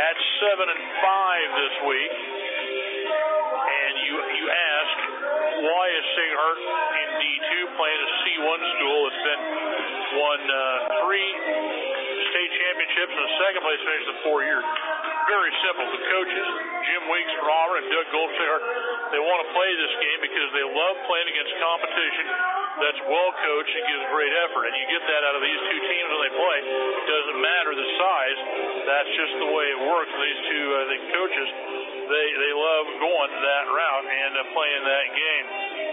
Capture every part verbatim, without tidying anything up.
at seven and five this week. And you you ask, why is Sacred Heart in D two playing a C one school that's been won uh, three state championships and a second place finish in four years? Very simple. The coaches, Jim Weeks from Auburn and Doug Goldstein, they want to play this game because they love playing against competition that's well coached and gives great effort. And you get that out of these two teams when they play. It doesn't matter the size. That's just the way it works. These two uh, the coaches, they, they love going that route and uh, playing that game.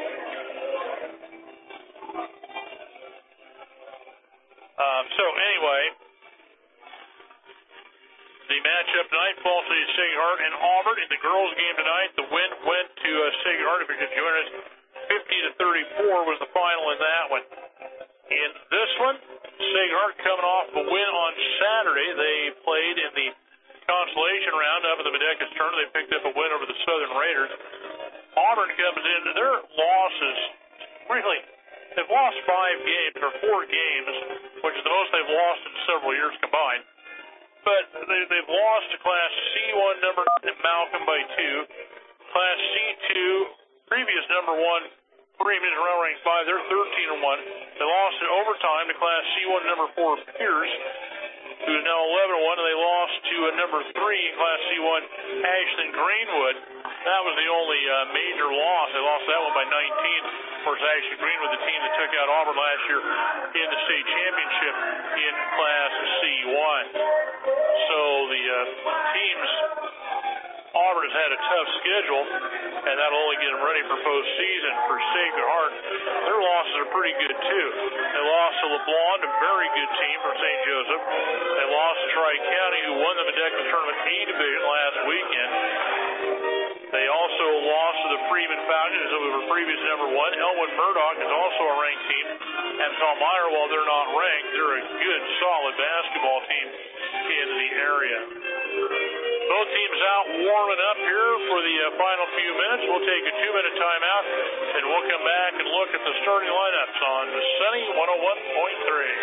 Um, so anyway, the matchup tonight, Fall City Sacred Heart and Auburn. In the girls' game tonight, the win went to uh, Sacred Heart. If you could join us, fifty to thirty-four was the final in that one. In this one, Sacred Heart coming off a win on Saturday. They played in the consolation round up at the Medecas tournament. They picked up a win over the Southern Raiders. Auburn comes in. Their losses, really, they've lost five games or four games, which is the most they've lost in several years combined. But they, they've lost to Class C one number Malcolm by two. Class C two, previous number one, Premium around ranked five. They're thirteen and one. They lost in overtime to Class C one number four Pierce, who is now eleven and one, and they lost to a number three in Class C one Ashland Greenwood. That was the only uh, major loss. They lost that one by nineteen. Of course, Ashland Greenwood, the team that took out Auburn last year in the state championship in Class C one. So the uh, teams, Auburn has had a tough schedule, and that'll only get them ready for postseason. For Sacred Heart, their losses are pretty good too. They lost to LeBlanc, a very good team from Saint Joseph. They lost to Tri-County, who won the Medecas Tournament A division last weekend. They also lost to the Freeman Falcons, who were previous number one. Elwood Murdoch is also a ranked team. And Palmyra, while they're not ranked, they're a good, solid basketball team in the area. Both teams out warming up here for the uh, final few minutes. We'll take a two-minute timeout, and we'll come back and look at the starting lineups on Sunny one oh one point three.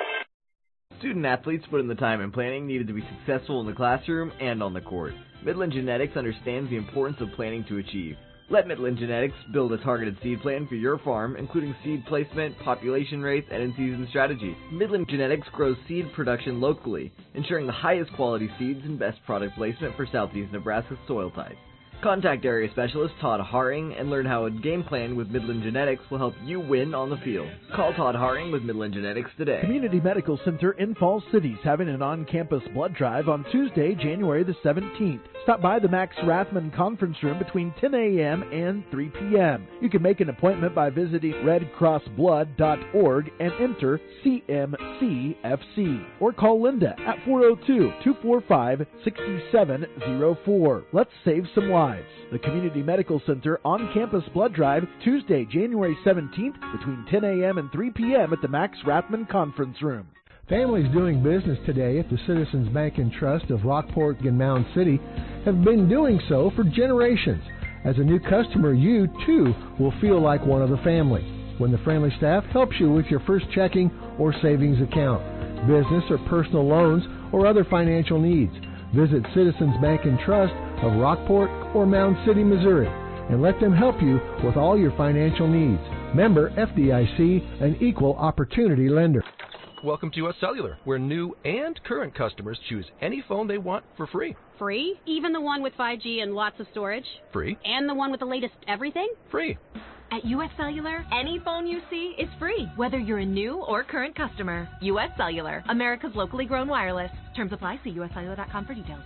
Student athletes put in the time and planning needed to be successful in the classroom and on the court. Midland Genetics understands the importance of planning to achieve. Let Midland Genetics build a targeted seed plan for your farm, including seed placement, population rates, and in-season strategies. Midland Genetics grows seed production locally, ensuring the highest quality seeds and best product placement for southeast Nebraska's soil types. Contact area specialist Todd Haring and learn how a game plan with Midland Genetics will help you win on the field. Call Todd Haring with Midland Genetics today. Community Medical Center in Falls City is having an on-campus blood drive on Tuesday, January the seventeenth. Stop by the Max Rathman Conference Room between ten a.m. and three p.m. You can make an appointment by visiting red cross blood dot org and enter C M C F C. Or call Linda at four oh two, two four five, six seven oh four. Let's save some lives. The Community Medical Center on-campus blood drive, Tuesday, January seventeenth, between ten a.m. and three p.m. at the Max Rathman Conference Room. Families doing business today at the Citizens Bank and Trust of Rockport and Mound City have been doing so for generations. As a new customer, you, too, will feel like one of the family when the friendly staff helps you with your first checking or savings account, business or personal loans, or other financial needs. Visit Citizens Bank and Trust of Rockport or Mound City, Missouri, and let them help you with all your financial needs. Member F D I C, an equal opportunity lender. Welcome to U S Cellular, where new and current customers choose any phone they want for free. Free? Even the one with five G and lots of storage? Free. And the one with the latest everything? Free. At U S Cellular, any phone you see is free, whether you're a new or current customer. U S Cellular, America's locally grown wireless. Terms apply. See U S cellular dot com for details.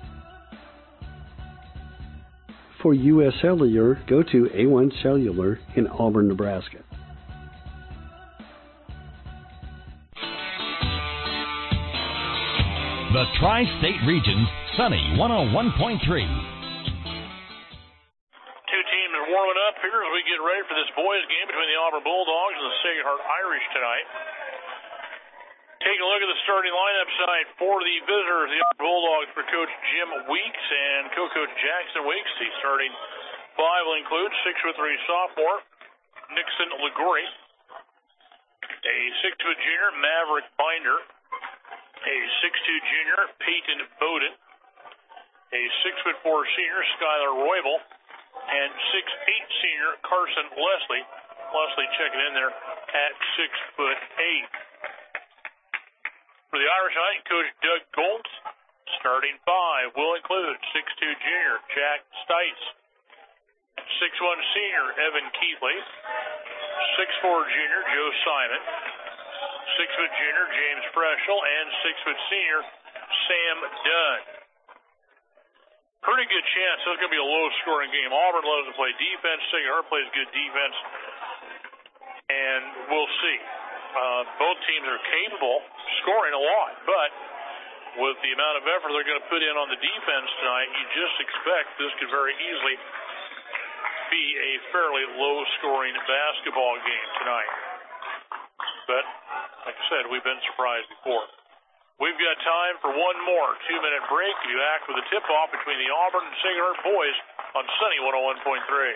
For U S Cellular, go to A one Cellular in Auburn, Nebraska. The Tri-State Region's Sunny one oh one point three. Two teams are warming up here as we get ready for this boys game between the Auburn Bulldogs and the Sacred Heart Irish tonight. Taking a look at the starting lineup tonight for the visitors, the Auburn Bulldogs, for Coach Jim Weeks and co-coach Jackson Weeks. The starting five will include six foot three sophomore Nixon LaGory, a six foot junior Maverick Binder, a six two junior Peyton Bowden, a six foot four senior, Skylar Roybal, and six eight senior, Carson Leslie. Leslie checking in there at six foot eight. For the Irish Knight, Coach Doug Goltz. Starting five will include six two junior, Jack Stites, six one senior, Evan Keithley, six four junior, Joe Simon, six foot junior, James Freschel, and six foot senior, Sam Dunn. Pretty good chance this is going to be a low-scoring game. Auburn loves to play defense. Sacred Heart plays good defense, and we'll see. Uh, both teams are capable of scoring a lot, but with the amount of effort they're going to put in on the defense tonight, you just expect this could very easily be a fairly low-scoring basketball game tonight. But, like I said, we've been surprised before. We've got time for one more two-minute break. We'll be back with a tip-off between the Auburn and Sacred Heart boys on Sunny one oh one point three.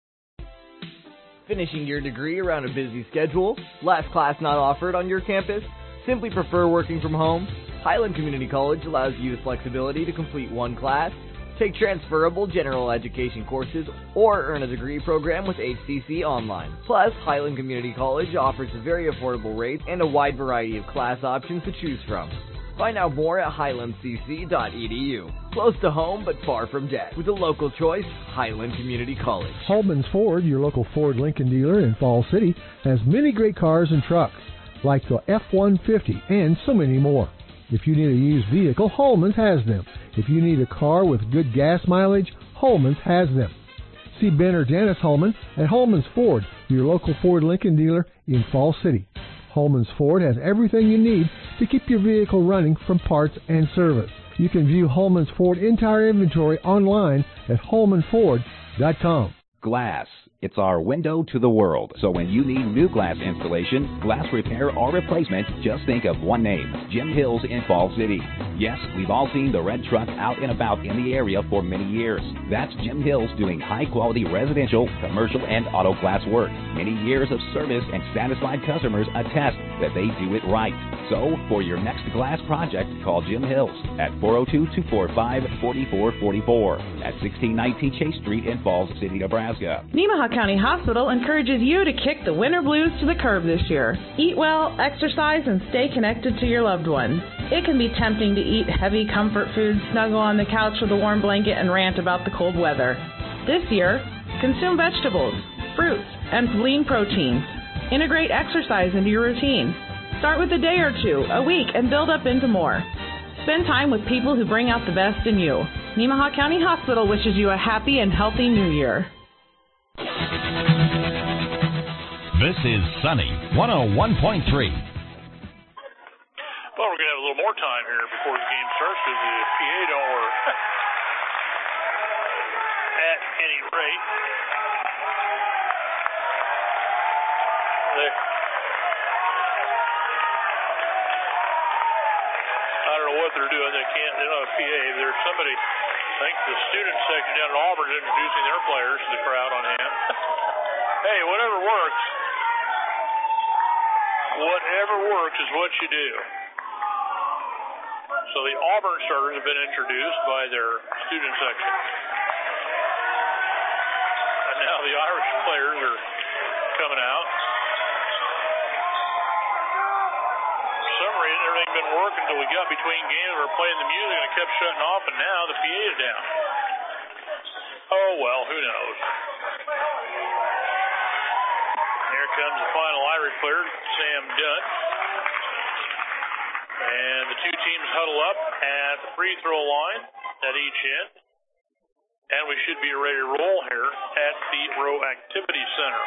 Finishing your degree around a busy schedule? Last class not offered on your campus? Simply prefer working from home? Highland Community College allows you the flexibility to complete one class, take transferable general education courses, or earn a degree program with H C C Online. Plus, Highland Community College offers very affordable rates and a wide variety of class options to choose from. Find out more at highland c c dot e d u. Close to home but far from debt. With a local choice, Highland Community College. Holman's Ford, your local Ford Lincoln dealer in Falls City, has many great cars and trucks, like the F one fifty and so many more. If you need a used vehicle, Holman's has them. If you need a car with good gas mileage, Holman's has them. See Ben or Janice Holman at Holman's Ford, your local Ford Lincoln dealer in Falls City. Holman's Ford has everything you need to keep your vehicle running from parts and service. You can view Holman's Ford entire inventory online at holman ford dot com. Glass. It's our window to the world. So when you need new glass installation, glass repair, or replacement, just think of one name, Jim Hills in Falls City. Yes, we've all seen the red truck out and about in the area for many years. That's Jim Hills doing high-quality residential, commercial, and auto glass work. Many years of service and satisfied customers attest that they do it right. So for your next glass project, call Jim Hills at four oh two, two four five, four four four four at sixteen nineteen Chase Street in Falls City, Nebraska. Nemaha County Hospital encourages you to kick the winter blues to the curb this year. Eat well, exercise, and stay connected to your loved ones. It can be tempting to eat heavy comfort foods, snuggle on the couch with a warm blanket, and rant about the cold weather. This year, consume vegetables, fruits, and lean proteins. Integrate exercise into your routine. Start with a day or two, a week, and build up into more. Spend time with people who bring out the best in you. Nemaha County Hospital wishes you a happy and healthy new year. This is Sunny one oh one point three. Well, we're going to have a little more time here before the game starts because the P A don't work. At any rate, they, I don't know what they're doing. They can't, they're not a P A. There's somebody, I think the student section down at Auburn is introducing their players to the crowd on hand. Hey, whatever works. Whatever works is what you do. So the Auburn starters have been introduced by their student section. And now the Irish players are coming out. For some reason, everything's been working until we got between games. We were playing the music and it kept shutting off, and now the P A is down. Oh, well, who knows? Here comes the final Irish player, Sam Dunn. And the two teams huddle up at the free throw line at each end. And we should be ready to roll here at the Rowe Activity Center.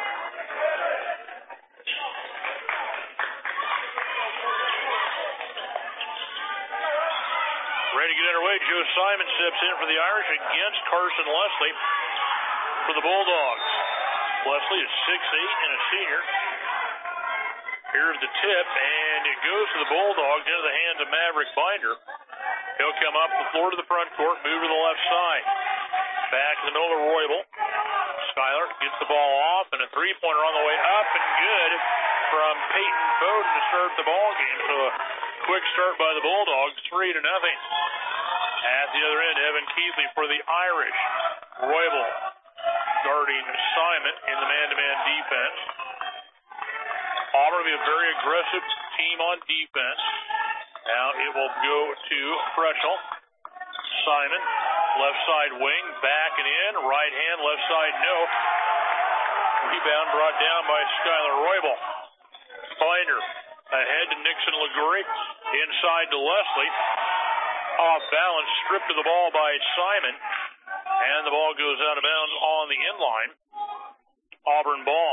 Ready to get underway. Joe Simon steps in for the Irish against Carson Leslie for the Bulldogs. Leslie is six eight and a senior. Here's the tip, and it goes to the Bulldogs into the hands of Maverick Binder. He'll come up the floor to the front court, move to the left side. Back to the middle of Roybal. Skyler gets the ball off, and a three-pointer on the way up, and good from Peyton Bowden to start the ball game. So a quick start by the Bulldogs, three to nothing. At the other end, Evan Keithley for the Irish. Roybal guarding Simon in the man-to-man defense. Auburn will be a very aggressive team on defense. Now it will go to Freschel. Simon, left side wing, back and in. Right hand, left side, no. Rebound brought down by Skylar Roybal. Binder ahead to Nixon Liguri. Inside to Leslie. Off balance, stripped of the ball by Simon. And the ball goes out of bounds on the inline. Auburn ball.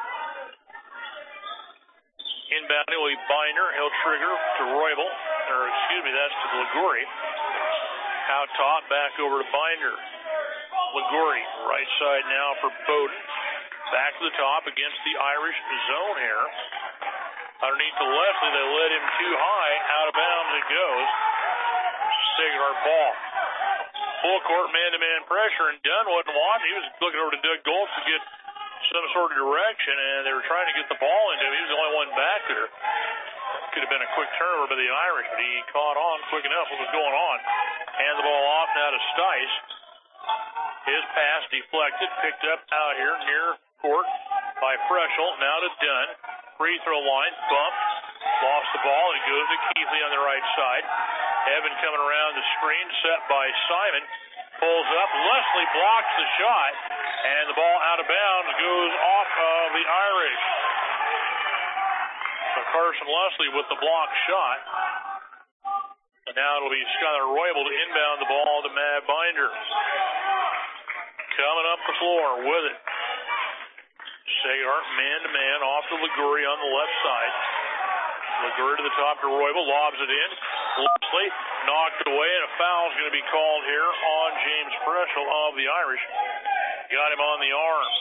Inbound will be Binder. He'll trigger to Roybal. Or excuse me, that's to Liguri. Out top, back over to Binder. Liguri, right side now for Bowden. Back to the top against the Irish zone here. Underneath to Leslie, they let him too high. Out of bounds it goes. Siegert ball. Full court man-to-man pressure, and Dunn wasn't watching. He was looking over to Doug Goltz to get some sort of direction, and they were trying to get the ball into him. He was the only one back there. Could have been a quick turnover by the Irish, but he caught on quick enough what was going on. Hand the ball off now to Stice. His pass deflected, picked up out here near court by Freschel. Now to Dunn. Free throw line, bumped, lost the ball, and it goes to Keithley on the right side. Evan coming around the screen, set by Simon. Pulls up, Leslie blocks the shot, and the ball out of bounds goes off of the Irish. So Carson Leslie with the block shot. And now it'll be Skylar Roybal to inbound the ball to Matt Binder. Coming up the floor with it. Siegert man-to-man off to Liguri on the left side. Liguri to the top to Roybal, lobs it in. Leslie knocked away, and a foul is going to be called here on James Freschel of the Irish. Got him on the arm.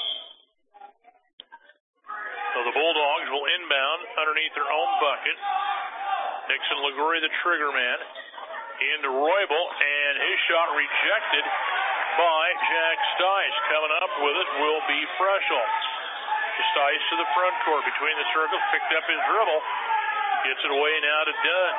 So the Bulldogs will inbound underneath their own bucket. Nixon Liguri, the trigger man, into Roybal, and his shot rejected by Jack Stice. Coming up with it will be Freschel. Stice to the front court between the circles, picked up his dribble, gets it away now to Dunn.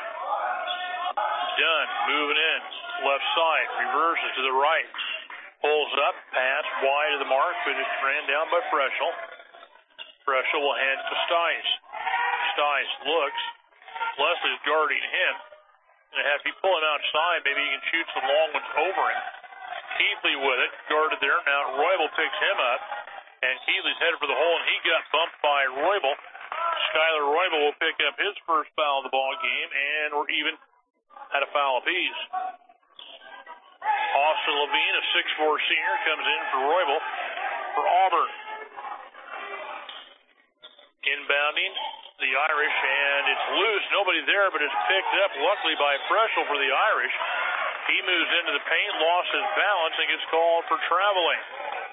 Dunn moving in, left side, reverses to the right, pulls up, pass wide of the mark, but it's ran down by Freschel. Freschel will hand it to Stice. Stice looks, Leslie's guarding him, and if he pull him outside, maybe he can shoot some long ones over him. Keithley with it, guarded there, now Roybal picks him up. And Keithley's headed for the hole, and he got bumped by Roybal. Skylar Roybal will pick up his first foul of the ball game, and we're even at a foul apiece. Austin Levine, a six four senior, comes in for Roybal for Auburn. Inbounding the Irish, and it's loose. Nobody there, but it's picked up, luckily, by Freschel for the Irish. He moves into the paint, lost his balance, and gets called for traveling.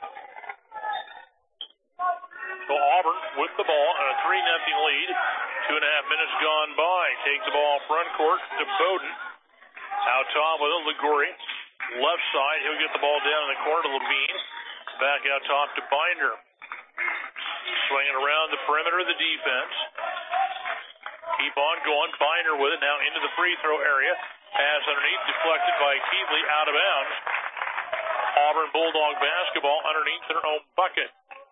So Auburn with the ball, a three nothing lead. Two and a half minutes gone by. Takes the ball front court to Bowden. Out top with it, Liguri. Left side, he'll get the ball down in the corner to Levine. Back out top to Binder. Swinging around the perimeter of the defense. Keep on going. Binder with it now into the free throw area. Pass underneath, deflected by Keithley, out of bounds. Auburn Bulldog basketball underneath their own bucket.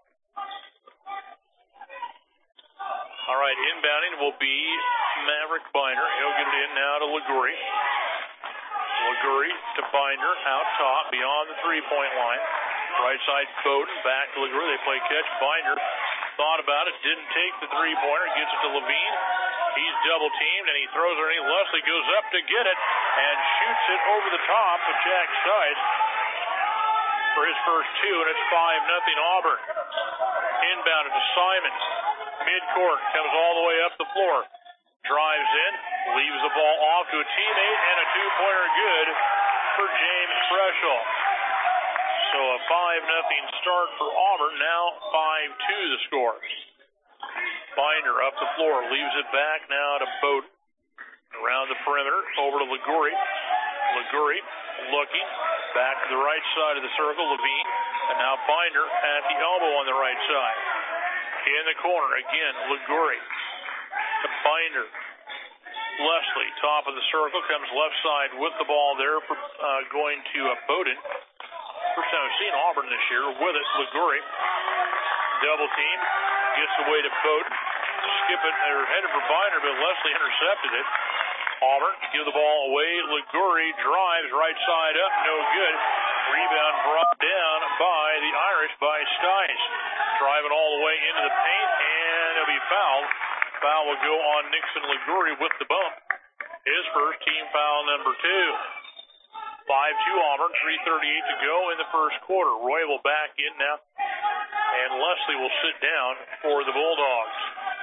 All right, inbounding will be Maverick Binder. He'll get it in now to Liguri. Liguri to Binder, out top, beyond the three-point line. Right side, Bowden, back to Liguri. They play catch. Binder thought about it, didn't take the three-pointer, gets it to Levine. He's double-teamed, and he throws it underneath. Leslie goes up to get it and shoots it over the top of Jack Stice for his first two, and it's five nothing Auburn. Inbounded to Simon. Midcourt, comes all the way up the floor. Drives in, leaves the ball off to a teammate, and a two-pointer good for James Freschel. So a five nothing start for Auburn, now five two the score. Binder up the floor, leaves it back now to Bowden. Around the perimeter, over to Liguri. Liguri looking, back to the right side of the circle, Levine. And now Binder at the elbow on the right side. In the corner, again, Liguri to Binder. Leslie, top of the circle, comes left side with the ball there, for, uh, going to uh, Bowden. First time I've seen Auburn this year. With it, Liguri. Double team. Gets away to Bowden. Skip it. They're headed for Binder, but Leslie intercepted it. Auburn give the ball away. Liguri drives right side up. No good. Rebound brought down by the Irish by Stice. Driving all the way into the paint, and it'll be fouled. Foul will go on Nixon Liguri with the bump. His first, team foul number two. five two Auburn, three thirty-eight to go in the first quarter. Roy will back in now, and Leslie will sit down for the Bulldogs.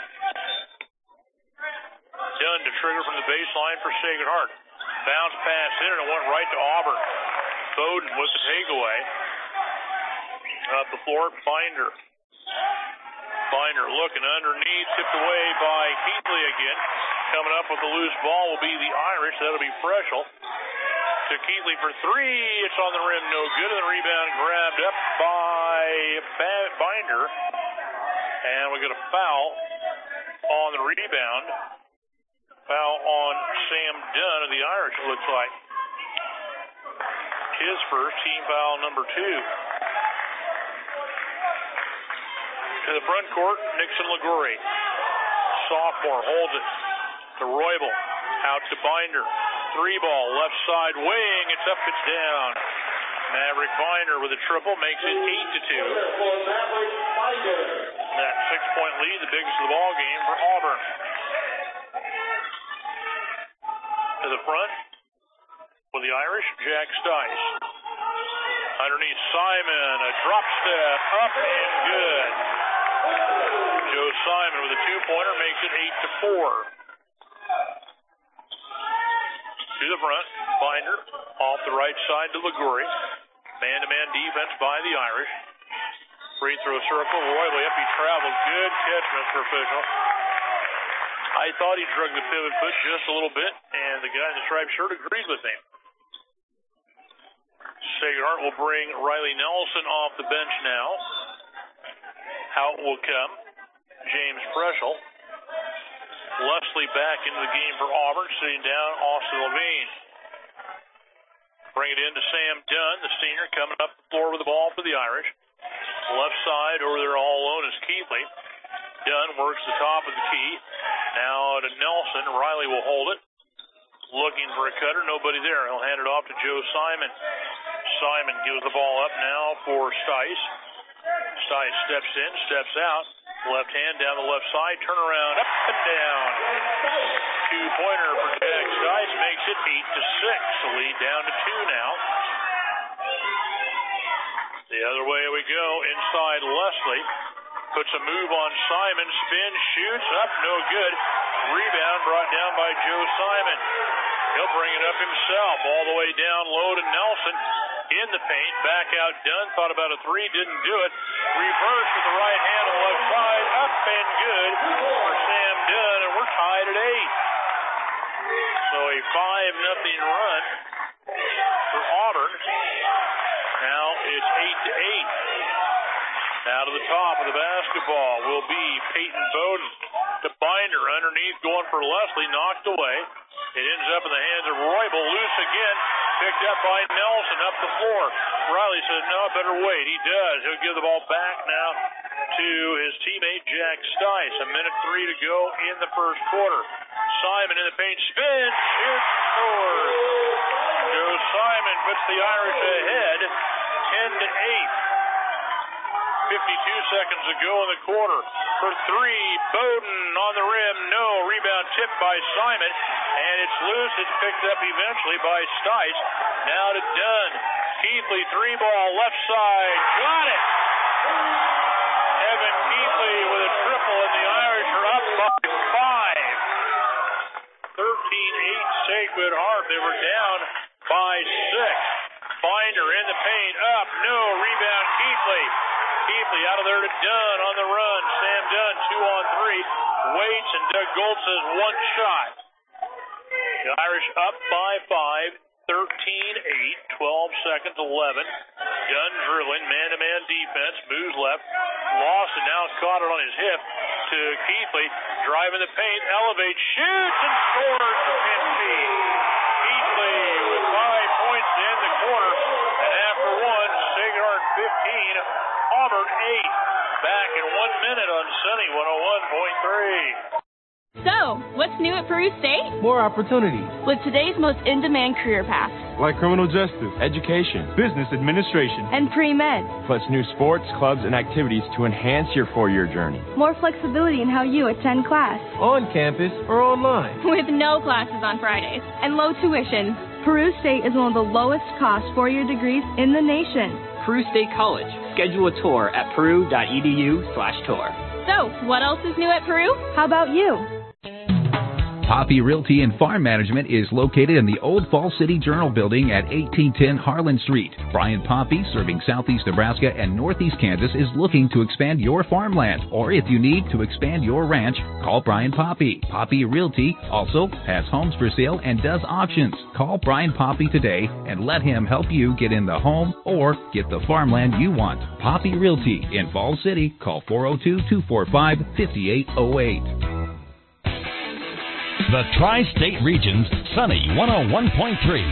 Dunn to trigger from the baseline for Sacred Heart. Bounce pass in, and it went right to Auburn. Bowden with the takeaway. Up the floor, Binder. Binder looking underneath, tipped away by Keithley again. Coming up with the loose ball will be the Irish. That'll be Freschel. To Keithley for three. It's on the rim, no good. And the rebound grabbed up by Binder. And we got a foul on the rebound. Foul on Sam Dunn of the Irish, it looks like. His first, team foul number two. To the front court, Nixon Liguri. Sophomore holds it to Roybal. Out to Binder. Three ball, left side wing. It's up, it's down. Maverick Binder with a triple makes it eight to two. That six-point lead, the biggest of the ball game for Auburn. To the front with the Irish, Jack Stice. Underneath Simon, a drop step, up and good. Joe Simon with a two-pointer makes it eight to four. To the front, Binder off the right side to Liguri. Man-to-man defense by the Irish. Free throw circle, Royley up, he travels. Good catch, Mister Official. I thought he drug the pivot foot just a little bit, and the guy in the striped shirt agreed with him. Sacred Heart will bring Riley Nelson off the bench now. Out will come James Freschel. Leslie back into the game for Auburn, sitting down Austin Levine. Bring it in to Sam Dunn, the senior, coming up the floor with the ball for the Irish. Left side over there all alone is Keithley. Dunn works the top of the key. Now to Nelson. Riley will hold it. Looking for a cutter. Nobody there. He'll hand it off to Joe Simon. Simon gives the ball up now for Stice. Stice steps in, steps out. Left hand down the left side. Turn around, up and down. Two-pointer for Jack Stice makes it eight to six. The lead down to two now. The other way we go. Inside Leslie. Puts a move on Simon. Spin, shoots, up, no good. Rebound brought down by Joe Simon. He'll bring it up himself. All the way down low to Nelson. In the paint, back out Dunn. Thought about a three, didn't do it. Reverse with the right hand on the left side. Up and good for Sam Dunn, and we're tied at eight. So a five nothing run for Auburn. Now it's eight to eight. Now to the top of the basketball will be Peyton Bowden. To Binder underneath, going for Leslie, knocked away. It ends up in the hands of Roybal, loose again, picked up by Nelson up the floor. Riley says, no, better wait. He does. He'll give the ball back now to his teammate Jack Stice. A minute three to go in the first quarter. Simon in the paint, spin, shoots, scores. Joe Simon puts the Irish ahead, ten to eight. fifty-two seconds to go in the quarter. For three, Bowden on the rim, no. Rebound tipped by Simon, and it's loose. It's picked up eventually by Stice. Now to Dunn. Keithley, three ball, left side. Got it! Evan Keithley with a triple, and the Irish are up by five. thirteen eight Sacred Heart. They were down by six. Binder in the paint, up, no. Rebound, Keithley. Keithley out of there to Dunn on the run. Sam Dunn, two on three. Waits, and Doug Gold says one shot. The Irish up by five, thirteen eight, twelve seconds, eleven. Dunn drilling, man-to-man defense, moves left. Lawson now caught it on his hip. to Keithley. Driving the paint, elevates, shoots, and scores for fifteen. Keithley with five points to end the quarter. And after one, Sacred Heart fifteen, Auburn eight. Back in one minute on Sunny one oh one point three. So, what's new at Peru State? More opportunities. With today's most in-demand career paths. Like criminal justice, education, business administration, and pre-med. Plus new sports, clubs, and activities to enhance your four-year journey. More flexibility in how you attend class. On campus or online. With no classes on Fridays. And low tuition. Peru State is one of the lowest cost four-year degrees in the nation. Peru State College. Schedule a tour at peru.edu slash tour. So, what else is new at Peru? How about you? Poppy Realty and Farm Management is located in the Old Falls City Journal Building at eighteen ten Harlan Street. Brian Poppy, serving southeast Nebraska and northeast Kansas, is looking to expand your farmland. Or if you need to expand your ranch, call Brian Poppy. Poppy Realty also has homes for sale and does auctions. Call Brian Poppy today and let him help you get in the home or get the farmland you want. Poppy Realty in Falls City. Call four oh two, two four five, five eight oh eight. The Tri-State Region's Sunny one oh one point three.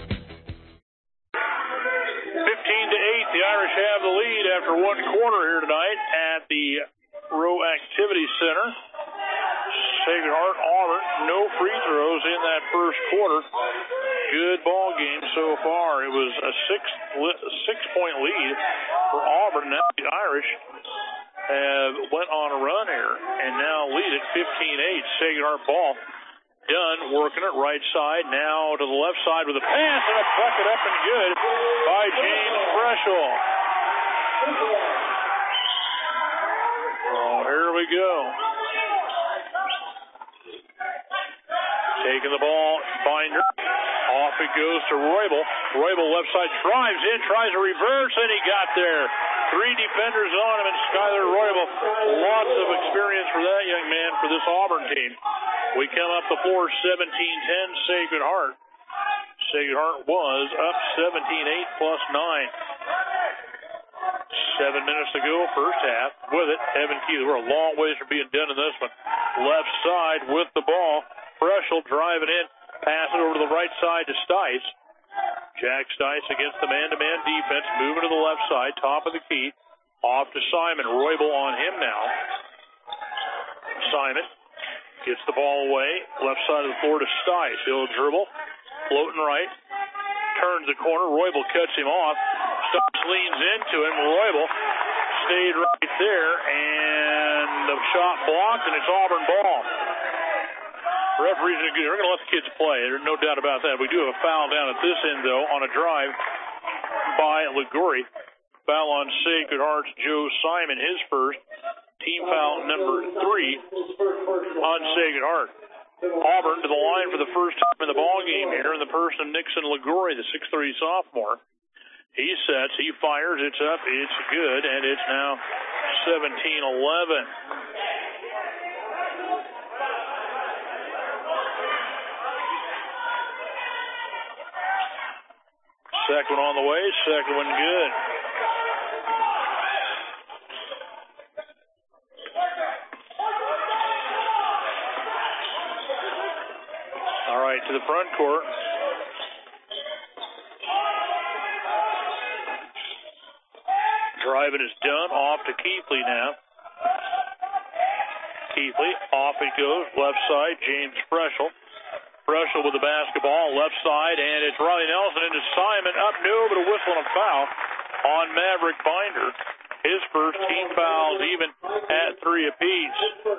fifteen to eight, the Irish have the lead after one quarter here tonight at the Rowe Activity Center. Sacred Heart Auburn, no free throws in that first quarter. Good ball game so far. It was a six six point lead for Auburn. Now the Irish have went on a run here and now lead at fifteen eight. Sacred Heart ball. Dunn working it right side, now to the left side with a pass and a bucket up and good by James Freschel. Oh, here we go. Taking the ball, Binder. Off it goes to Roybal. Roybal left side drives in, tries a reverse, and he got there. Three defenders on him, and Skyler Roybal. Lots of experience for that young man for this Auburn team. We come up the floor seventeen ten, Sacred Heart. Sacred Heart was up seventeen eight plus nine. Seven minutes to go, first half. With it, Evan Keithley. We're a long ways from being done in this one. Left side with the ball. Freschel driving in. Pass it over to the right side to Stice. Jack Stice against the man-to-man defense. Moving to the left side, top of the key. Off to Simon. Roybal on him now. Simon gets the ball away. Left side of the floor to Stice. He'll dribble. Floating right. Turns the corner. Roybal cuts him off. Stice leans into him. Roybal stayed right there. And the shot blocked, and it's Auburn ball. Referees are good. We're going to let the kids play. There's no doubt about that. We do have a foul down at this end, though, on a drive by Liguori. Foul on Sacred Heart's Joe Simon, his first. Team foul number three on Sacred Heart. Auburn to the line for the first time in the ball game here in the person of Nixon Liguori, the six three sophomore. He sets, he fires, it's up, it's good, and it's now seventeen eleven. Second one on the way, second one good. All right, to the front court. Driving is done, off to Keithley now. Keithley, off it goes, left side, James Freschel. Freschel with the basketball, left side, and it's Riley Nelson into Simon. Up, no, but a whistle and a foul on Maverick Binder. His first team fouls even at three apiece.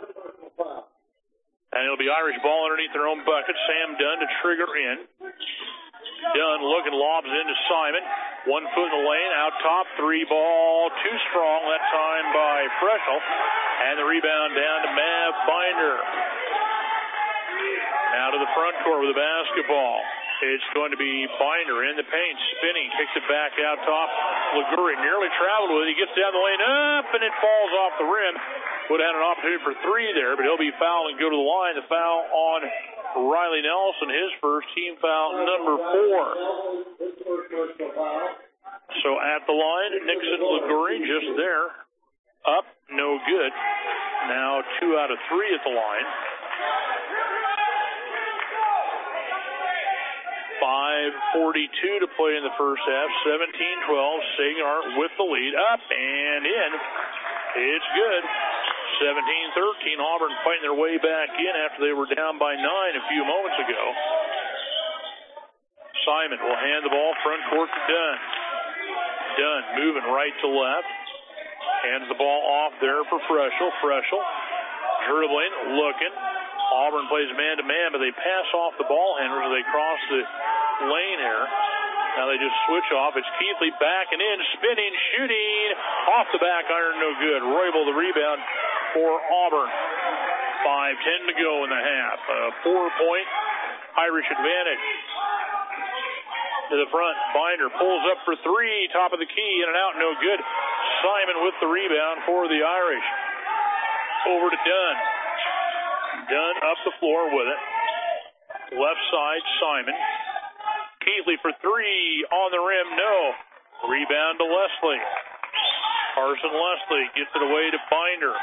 And it'll be Irish ball underneath their own bucket. Sam Dunn to trigger in. Dunn looking, lobs into Simon. One foot in the lane, out top, three ball, too strong that time by Freschel. And the rebound down to Mav Binder. Now to the front court with the basketball. It's going to be Binder in the paint, spinning, kicks it back out top. Liguori nearly traveled with it. He gets down the lane, up, and it falls off the rim. Would have had an opportunity for three there, but he'll be fouled and go to the line. The foul on Riley Nelson, his first, team foul number four. So at the line, Nixon Liguori just there. Up, no good. Now two out of three at the line. five forty-two to play in the first half. seventeen twelve. Sacred Heart with the lead. Up and in. It's good. seventeen thirteen. Auburn fighting their way back in after they were down by nine a few moments ago. Simon will hand the ball front court to Dunn. Dunn moving right to left. Hands the ball off there for Freschel. Freschel dribbling, looking. Auburn plays man-to-man, but they pass off the ball handlers as they cross the lane here. Now they just switch off. It's Keithley backing in, spinning, shooting. Off the back iron, no good. Roybal the rebound for Auburn. five ten to go in the half. A four-point Irish advantage. To the front, Binder pulls up for three. Top of the key, in and out, no good. Simon with the rebound for the Irish. Over to Dunn. Dunn up the floor with it. Left side, Simon. Keithley for three. On the rim, no. Rebound to Leslie. Carson Leslie gets it away to Binder.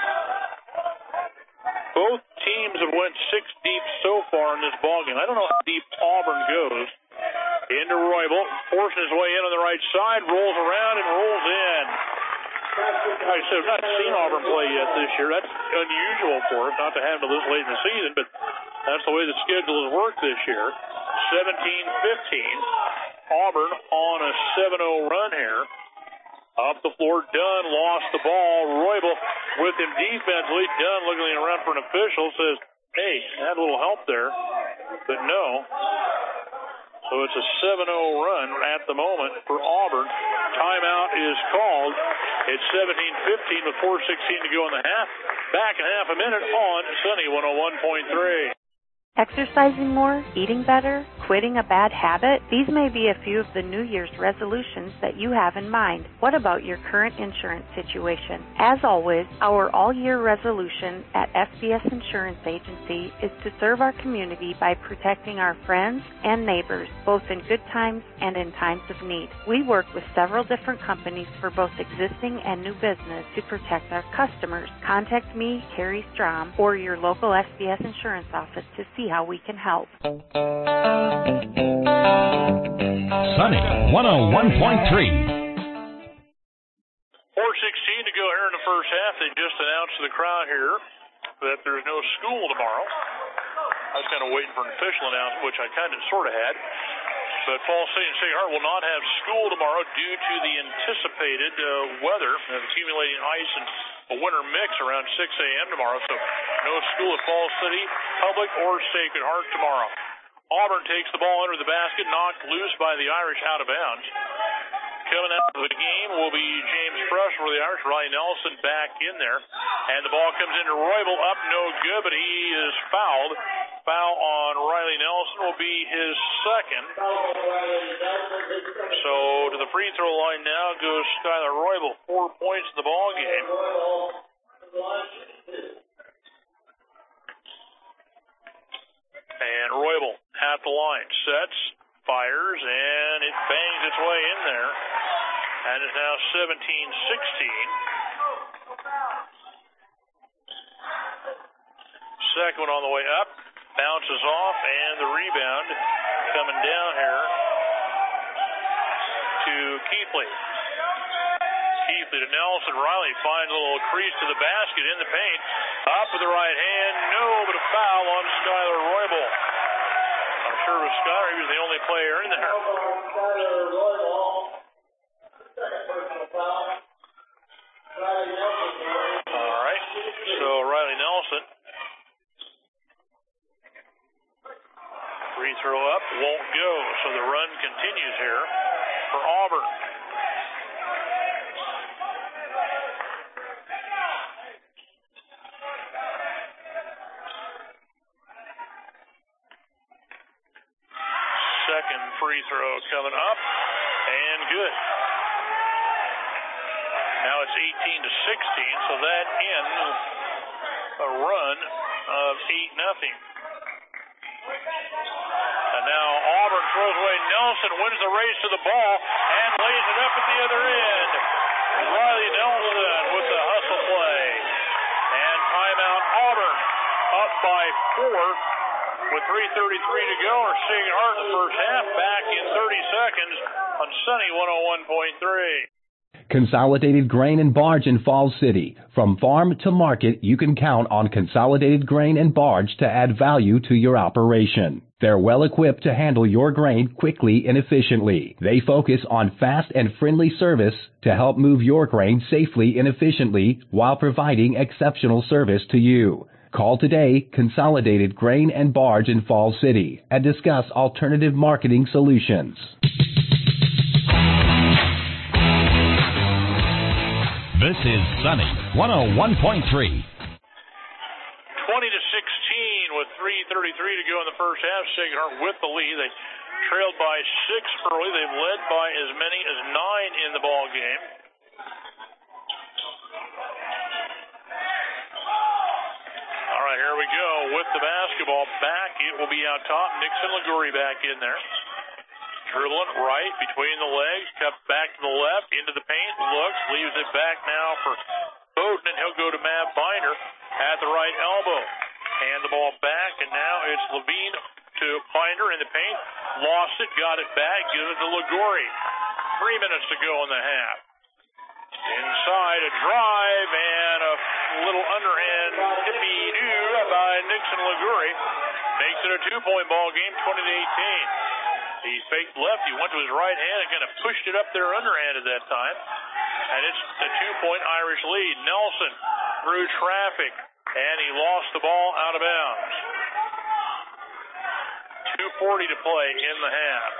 Both teams have went six deep so far in this ballgame. I don't know how deep Auburn goes. Into Roybal, forcing his way in on the right side, rolls around and rolls in. Like I said, I've not seen Auburn play yet this year. That's unusual for us, not to have to this late in the season, but that's the way the schedule has worked this year. seventeen fifteen. Auburn on a seven oh run here. Up the floor, Dunn lost the ball. Roybal with him defensively. Dunn looking around for an official, says, hey, had a little help there, but no. So it's a seven oh run at the moment for Auburn. Timeout is called. It's seventeen fifteen with four sixteen to go in the half. Back in half a minute on Sunny one oh one point three. Exercising more, eating better, quitting a bad habit? These may be a few of the New Year's resolutions that you have in mind. What about your current insurance situation? As always, our all-year resolution at F B S Insurance Agency is to serve our community by protecting our friends and neighbors, both in good times and in times of need. We work with several different companies for both existing and new business to protect our customers. Contact me, Carrie Strom, or your local F B S Insurance office to see how we can help. Sunny one oh one point three. four sixteen to go here in the first half. They just announced to the crowd here that there's no school tomorrow. I was kind of waiting for an official announcement, which I kind of sort of had. But Falls City and Sacred Heart will not have school tomorrow due to the anticipated uh, weather of accumulating ice and a winter mix around six a.m. tomorrow. So no school at Falls City, Public, or Sacred Heart tomorrow. Auburn takes the ball under the basket, knocked loose by the Irish out of bounds. Coming out of the game will be James Fresh for the Irish. Riley Nelson back in there. And the ball comes into Roybal, up no good, but he is fouled. Foul on Riley Nelson will be his second. So to the free throw line now goes Skylar Roybal. Four points in the ball game. And Roybal at the line, sets, fires, and it bangs its way in there. And it's now seventeen sixteen. Second one on the way up. Bounces off, and the rebound coming down here to Keithley. Keithley to Nelson. Riley finds a little crease to the basket in the paint. Up with the right hand. No, but a foul on Skylar Roybal. I'm sure it was Skylar. He was the only player in there. All right. So Riley Nelson. Free throw up, won't go. So the run continues here for Auburn. Second free throw coming up, and good. Now it's eighteen to sixteen, so that ends a run of eight nothing. And now Auburn throws away. Nelson wins the race to the ball and lays it up at the other end. Riley Nelson with the hustle play. And timeout Auburn, up by four with three thirty-three to go. Or Sacred Heart in the first half, back in thirty seconds on Sunny one oh one point three. Consolidated Grain and Barge in Falls City. From farm to market, you can count on Consolidated Grain and Barge to add value to your operation. They're well equipped to handle your grain quickly and efficiently. They focus on fast and friendly service to help move your grain safely and efficiently while providing exceptional service to you. Call today, Consolidated Grain and Barge in Falls City, and discuss alternative marketing solutions. This is Sunny one oh one point three. twenty to sixteen with three thirty-three to go in the first half. Sacred Heart with the lead. They trailed by six early. They've led by as many as nine in the ball game. All right, here we go with the basketball back. It will be out top. Nixon Liguri back in there. Dribbling right between the legs, cut back to the left, into the paint, looks, leaves it back now for Bowden, and he'll go to Matt Binder at the right elbow. Hand the ball back, and now it's Levine to Binder in the paint. Lost it, got it back, gives it to Liguri. Three minutes to go in the half. Inside, a drive, and a little underhand tippy-doo by Nixon Liguri. Makes it a two-point ball game, twenty to eighteen. He faked left, he went to his right hand and kind of pushed it up there underhand at that time. And it's a two-point Irish lead. Nelson through traffic, and he lost the ball out of bounds. two forty to play in the half.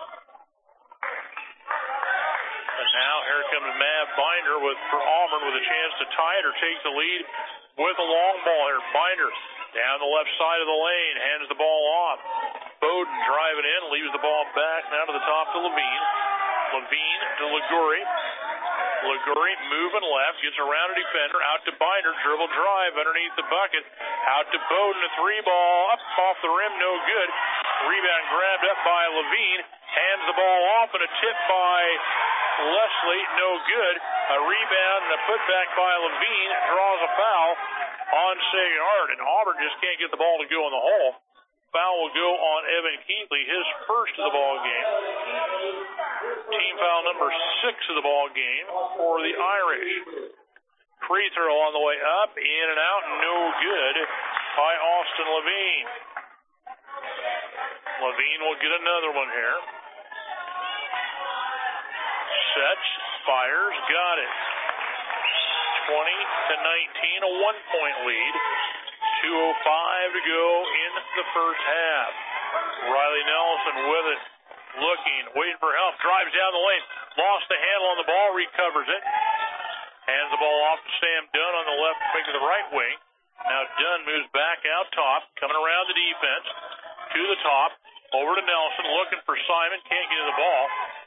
And now here comes Matt Binder with for Auburn with a chance to tie it or take the lead with a long ball here. Binder down the left side of the lane, hands the ball off. Bowden driving in, leaves the ball back now to the top to Levine. Levine to Liguri. Liguri moving left, gets around a defender, out to Binder, dribble drive underneath the bucket. Out to Bowden, a three ball, up off the rim, no good. Rebound grabbed up by Levine, hands the ball off, and a tip by Leslie, no good. A rebound and a putback by Levine, draws a foul on Sacred Heart, and Auburn just can't get the ball to go in the hole. Foul will go on Evan Keithley, his first of the ball game. Team foul number six of the ball game for the Irish. Free throw on the way up, in and out, no good by Austin Levine. Levine will get another one here. Sets, fires, got it. twenty to nineteen, a one-point lead. two oh five to go in the first half. Riley Nelson with it, looking, waiting for help, drives down the lane, lost the handle on the ball, recovers it, hands the ball off to Sam Dunn on the left wing to the right wing. Now Dunn moves back out top, coming around the defense, to the top, over to Nelson, looking for Simon, can't get to the ball.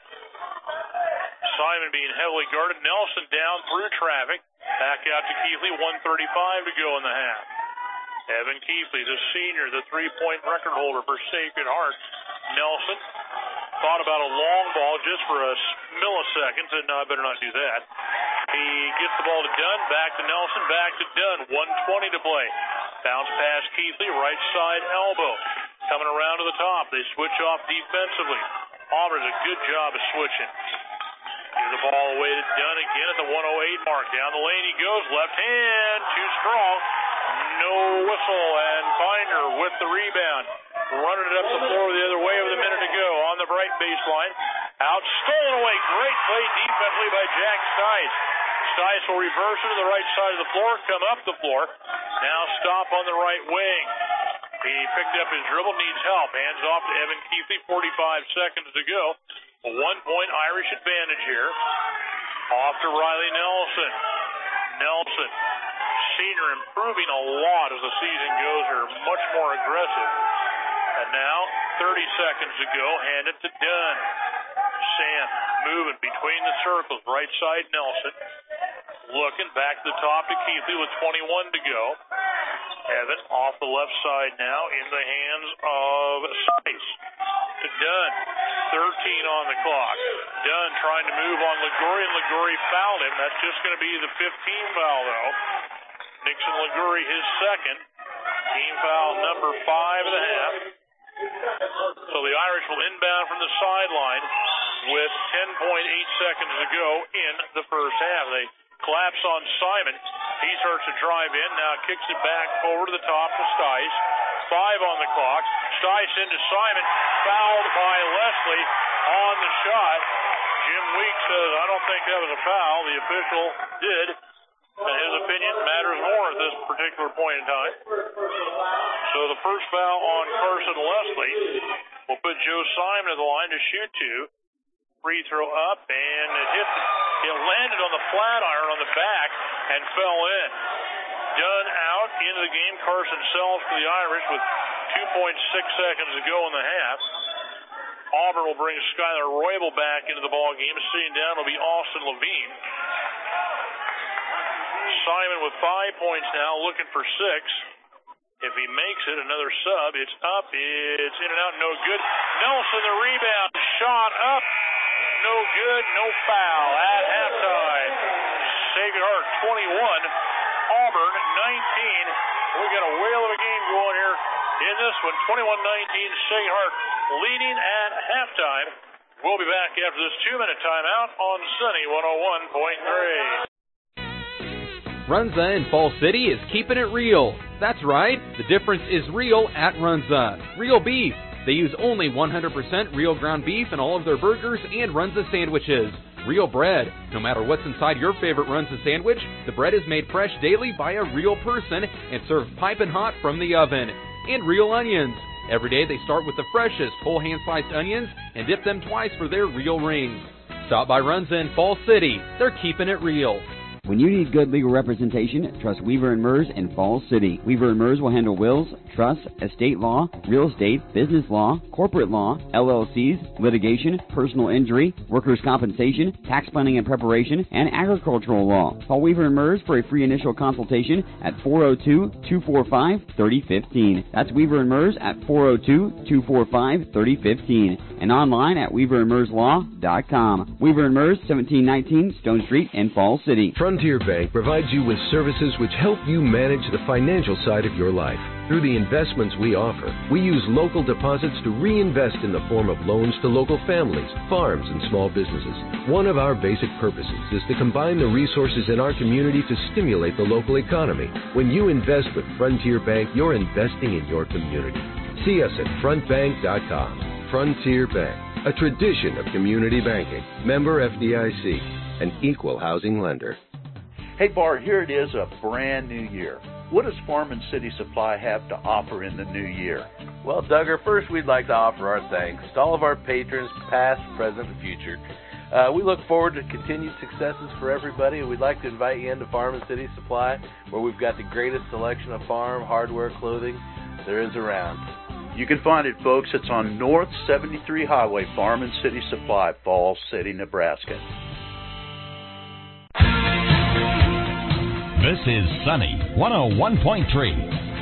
Simon being heavily guarded, Nelson down through traffic, back out to Keithley, one thirty-five to go in the half. Evan Keithley, the senior, the three-point record holder for Sacred Heart. Nelson thought about a long ball just for a millisecond, said, no, I better not do that. He gets the ball to Dunn, back to Nelson, back to Dunn, one twenty to play. Bounce pass Keithley, right side elbow. Coming around to the top, they switch off defensively. Auburn does a good job of switching. Gives the ball away to Dunn again at the one oh eight mark. Down the lane he goes, left hand, too strong. No whistle, and Binder with the rebound. Running it up the floor the other way with a minute to go on the right baseline. Out, stolen away. Great play defensively by Jack Stice. Stice will reverse it to the right side of the floor, come up the floor. Now stop on the right wing. He picked up his dribble, needs help. Hands off to Evan Keithley, forty-five seconds to go. A one-point Irish advantage here. Off to Riley Nelson. Nelson, senior, improving a lot as the season goes. Are much more aggressive. And now, thirty seconds to go. Hand it to Dunn. Sam moving between the circles. Right side Nelson. Looking back to the top to Keithley with twenty-one to go. Evan off the left side now in the hands of Stice. To Dunn. thirteen on the clock. Dunn trying to move on Liguri, and Liguri fouled him. That's just going to be the fifteenth foul, though. Nixon Liguri, his second. Team foul number five of the half. So the Irish will inbound from the sideline with ten point eight seconds to go in the first half. They collapse on Simon. He starts to drive in, now kicks it back over to the top to Stice. Five on the clock. Stice into Simon, fouled by Leslie on the shot. Jim Weeks says, I don't think that was a foul. The official did, and his opinion matters more at this particular point in time. So the first foul on Carson Leslie will put Joe Simon at the line to shoot two. Free throw up, and it hit. It landed on the flat iron on the back and fell in. Dunn out into the game. Carson Sells for the Irish with two point six seconds to go in the half. Auburn will bring Skylar Roybal back into the ball game. Sitting down will be Austin Levine. Simon with five points now, looking for six. If he makes it, another sub. It's up. It's in and out. No good. Nelson, the rebound. Shot up. No good. No foul at halftime. Sacred Heart twenty-one. Auburn nineteen. We got a whale of a game going here in this one. twenty-one nineteen. Sacred Heart leading at halftime. We'll be back after this two-minute timeout on Sunny one oh one point three. Runza in Fall City is keeping it real. That's right, the difference is real at Runza. Real beef. They use only one hundred percent real ground beef in all of their burgers and Runza sandwiches. Real bread. No matter what's inside your favorite Runza sandwich, the bread is made fresh daily by a real person and served piping hot from the oven. And real onions. Every day they start with the freshest whole hand-sliced onions and dip them twice for their real rings. Stop by Runza in Fall City. They're keeping it real. When you need good legal representation, trust Weaver and Mers in Falls City. Weaver and Mers will handle wills, trusts, estate law, real estate, business law, corporate law, L L Cs, litigation, personal injury, workers' compensation, tax planning and preparation, and agricultural law. Call Weaver and Mers for a free initial consultation at four oh two, two four five, three oh one five. That's Weaver and Mers at four oh two, two four five, three oh one five and online at weaver and mers law dot com. Weaver and Mers, seventeen nineteen Stone Street in Falls City. Frontier Bank provides you with services which help you manage the financial side of your life. Through the investments we offer, we use local deposits to reinvest in the form of loans to local families, farms, and small businesses. One of our basic purposes is to combine the resources in our community to stimulate the local economy. When you invest with Frontier Bank, you're investing in your community. See us at front bank dot com. Frontier Bank, a tradition of community banking. Member F D I C, an equal housing lender. Hey, Bart, here it is, a brand new year. What does Farm and City Supply have to offer in the new year? Well, Duggar, first we'd like to offer our thanks to all of our patrons, past, present, and future. Uh, we look forward to continued successes for everybody, and we'd like to invite you into Farm and City Supply, where we've got the greatest selection of farm, hardware, clothing there is around. You can find it, folks. It's on North seventy-three Highway, Farm and City Supply, Falls City, Nebraska. This is Sunny one oh one point three.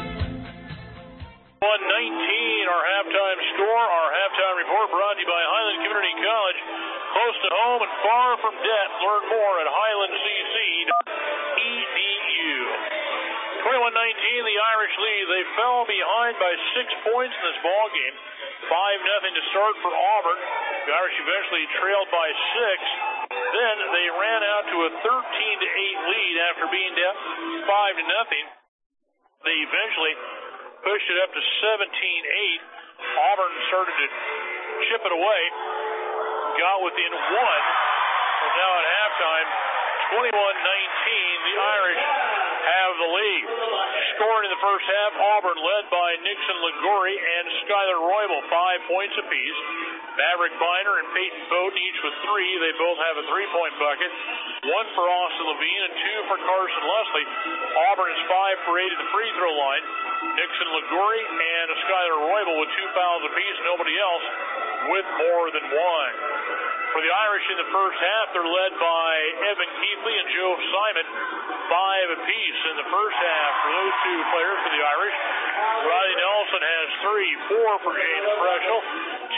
one nineteen, our halftime score, our halftime report brought to you by Highland Community College. Close to home and far from debt. Learn more at highland c c dot e d u. twenty-one nineteen, the Irish lead. They fell behind by six points in this ball game. five nothing to start for Auburn. The Irish eventually trailed by six. Then they ran out to a thirteen to eight lead after being down five to nothing. They eventually pushed it up to seventeen eight. Auburn started to chip it away. Got within one. And now at halftime, twenty-one nineteen, the Irish have the lead. Scoring in the first half, Auburn led by Nixon Liguri and Skylar Roybal, five points apiece. Maverick Biner and Peyton Bowden each with three. They both have a three-point bucket. One for Austin Levine and two for Carson Leslie. Auburn is five for eight at the free throw line. Nixon Liguri and Skylar Roybal with two fouls apiece. Nobody else with more than one. For the Irish in the first half, they're led by Evan Keithley and Joe Simon, five apiece in the first half for those two players for the Irish. Riley Nelson has three, four for James Freschel, two each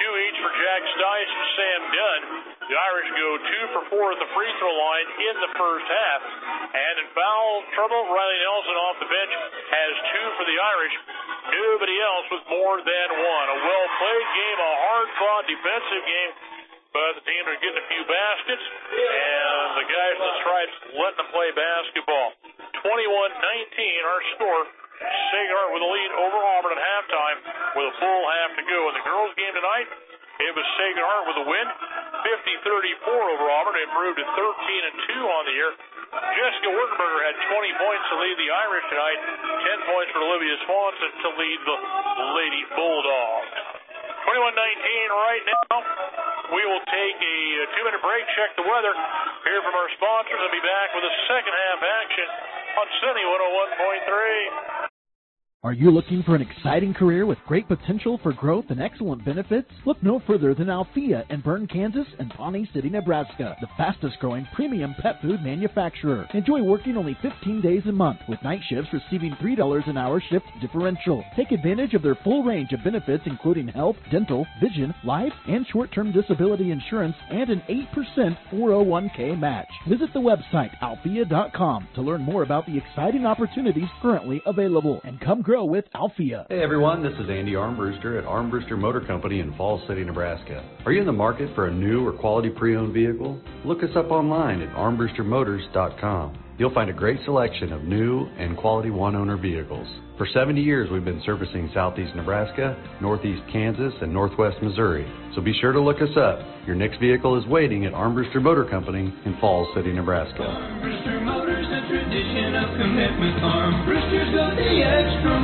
for Jack Stice and Sam Dunn. The Irish go two for four at the free throw line in the first half. And in foul trouble, Riley Nelson off the bench has two for the Irish. Nobody else with more than one. A well-played game, a hard-fought defensive game. But the teams are getting a few baskets, and the guys in the stripes letting them play basketball. twenty-one nineteen, our score. Sacred Heart with a lead over Auburn at halftime with a full half to go. In the girls' game tonight, it was Sacred Heart with a win, fifty thirty-four over Auburn. It improved to thirteen and two on the year. Jessica Wurtenberger had twenty points to lead the Irish tonight, ten points for Olivia Swanson to lead the Lady Bulldogs. twenty-one nineteen right now. We will take a two-minute break, check the weather, hear from our sponsors, and be back with a second half action on Sunny one oh one point three. Are you looking for an exciting career with great potential for growth and excellent benefits? Look no further than Althea in Bern, Kansas and Pawnee City, Nebraska, the fastest growing premium pet food manufacturer. Enjoy working only fifteen days a month with night shifts receiving three dollars an hour shift differential. Take advantage of their full range of benefits including health, dental, vision, life, and short-term disability insurance and an eight percent four oh one k match. Visit the website althea dot com to learn more about the exciting opportunities currently available and come grow with Althea. Hey everyone, this is Andy Armbruster at Armbruster Motor Company in Falls City, Nebraska. Are you in the market for a new or quality pre-owned vehicle? Look us up online at armbruster motors dot com. You'll find a great selection of new and quality one-owner vehicles. For seventy years, we've been servicing southeast Nebraska, northeast Kansas, and northwest Missouri. So be sure to look us up. Your next vehicle is waiting at Armbruster Motor Company in Falls City, Nebraska. Armbruster Motors, a tradition of commitment. Armbrusters go the extra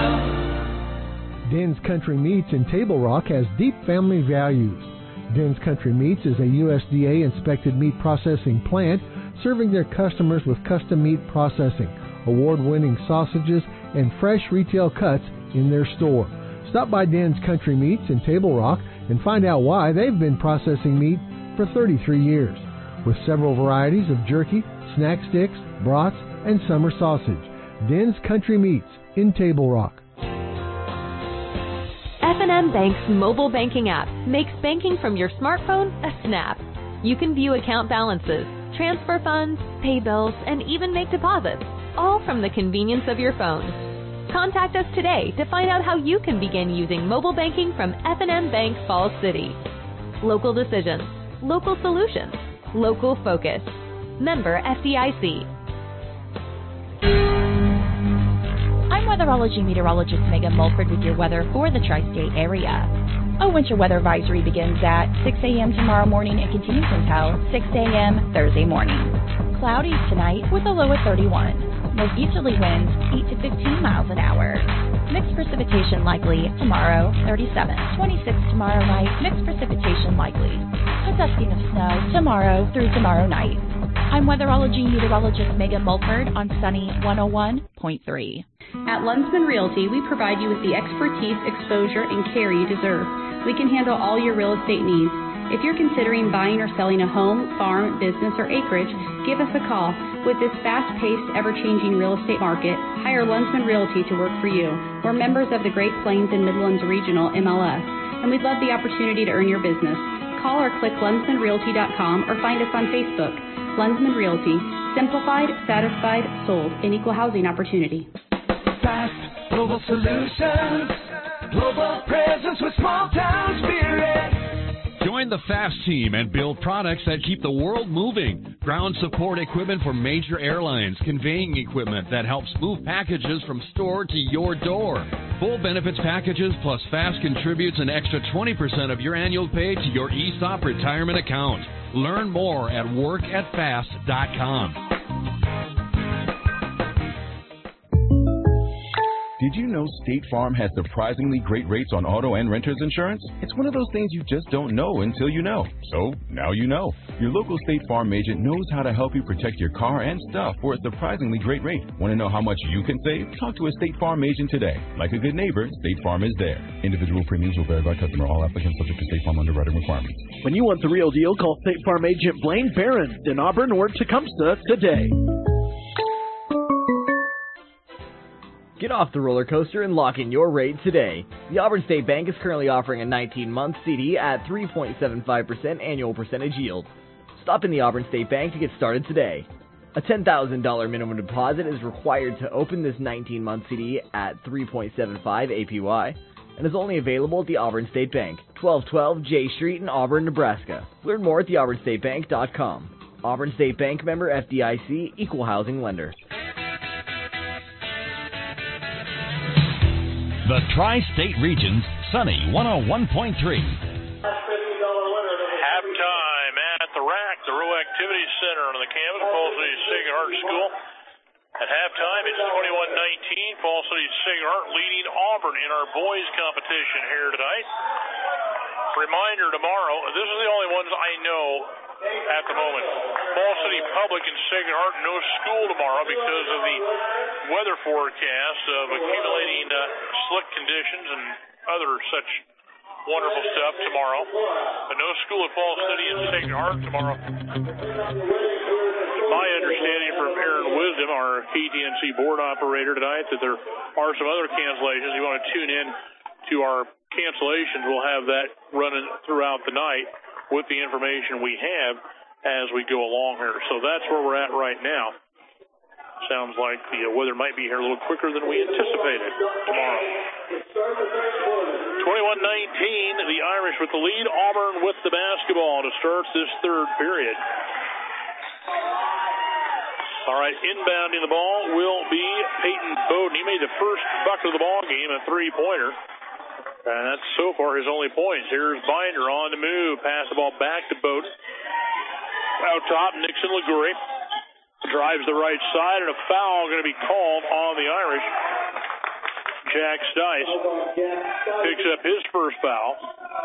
mile. Den's Country Meats in Table Rock has deep family values. Den's Country Meats is a U S D A-inspected meat processing plant serving their customers with custom meat processing, award-winning sausages, and fresh retail cuts in their store. Stop by Den's Country Meats in Table Rock and find out why they've been processing meat for thirty-three years. With several varieties of jerky, snack sticks, brats, and summer sausage. Den's Country Meats in Table Rock. F and M Bank's mobile banking app makes banking from your smartphone a snap. You can view account balances, transfer funds, pay bills, and even make deposits, all from the convenience of your phone. Contact us today to find out how you can begin using mobile banking from F and M Bank Falls City. Local decisions, local solutions, local focus. Member F D I C. I'm weatherology meteorologist Megan Mulford with your weather for the tri-state area. A winter weather advisory begins at six a.m. tomorrow morning and continues until six a.m. Thursday morning. Cloudy tonight with a low of thirty-one. Northeasterly winds eight to fifteen miles an hour. Mixed precipitation likely tomorrow, thirty-seven. twenty-six tomorrow night, mixed precipitation likely. A dusting of snow tomorrow through tomorrow night. I'm weatherology meteorologist Megan Mulford on Sunny one oh one point three. At Lunsman Realty, we provide you with the expertise, exposure, and care you deserve. We can handle all your real estate needs. If you're considering buying or selling a home, farm, business, or acreage, give us a call. With this fast-paced, ever-changing real estate market, hire Lunsman Realty to work for you. We're members of the Great Plains and Midlands Regional M L S, and we'd love the opportunity to earn your business. Call or click lunsman realty dot com or find us on Facebook. Lunsman Realty. Simplified, satisfied, sold. An equal housing opportunity. Fast global solutions. Global presence with small town spirit. Join the FAST team and build products that keep the world moving. Ground support equipment for major airlines. Conveying equipment that helps move packages from store to your door. Full benefits packages plus FAST contributes an extra twenty percent of your annual pay to your E S O P retirement account. Learn more at work at fast dot com. Did you know State Farm has surprisingly great rates on auto and renter's insurance? It's one of those things you just don't know until you know. So, now you know. Your local State Farm agent knows how to help you protect your car and stuff for a surprisingly great rate. Want to know how much you can save? Talk to a State Farm agent today. Like a good neighbor, State Farm is there. Individual premiums will vary by customer. All applicants subject to State Farm underwriting requirements. When you want the real deal, call State Farm agent Blaine Barron in Auburn or Tecumseh today. Get off the roller coaster and lock in your rate today. The Auburn State Bank is currently offering a nineteen-month C D at three point seven five percent annual percentage yield. Stop in the Auburn State Bank to get started today. A ten thousand dollars minimum deposit is required to open this nineteen-month C D at three point seven five A P Y and is only available at the Auburn State Bank, twelve twelve J Street in Auburn, Nebraska. Learn more at the auburn state bank dot com. Auburn State Bank, member F D I C, equal housing lender. The Tri-State Region's Sunny one oh one point three. Halftime at the Rack, the Row Activity Center on the campus of Falls City Sacred Heart School. At halftime, it's twenty-one nineteen. Falls City Sacred Heart leading Auburn in our boys competition here tonight. Reminder tomorrow, this is the only ones I know at the moment. Falls City Public and Sacred Heart, no school tomorrow because of the weather forecast of accumulating uh, slick conditions and other such wonderful stuff tomorrow. But no school at Falls City and Sacred Heart tomorrow. My understanding from Aaron Wisdom, our K T N C board operator tonight, that there are some other cancellations. You want to tune in to our cancellations. We'll have that running throughout the night with the information we have as we go along here. So that's where we're at right now. Sounds like the uh, weather might be here a little quicker than we anticipated tomorrow. twenty-one nineteen, the Irish with the lead. Auburn with the basketball to start this third period. All right, inbounding the ball will be Peyton Bowden. He made the first bucket of the ball game, a three-pointer. And that's so far his only points. Here's Binder on the move. Pass the ball back to Bowden. Out top, Nixon Liguri drives the right side, and a foul going to be called on the Irish. Jack Stice picks up his first foul.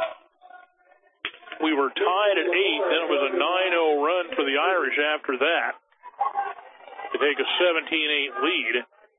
We were tied at eight. Then it was a nine oh run for the Irish after that to take a seventeen eight lead.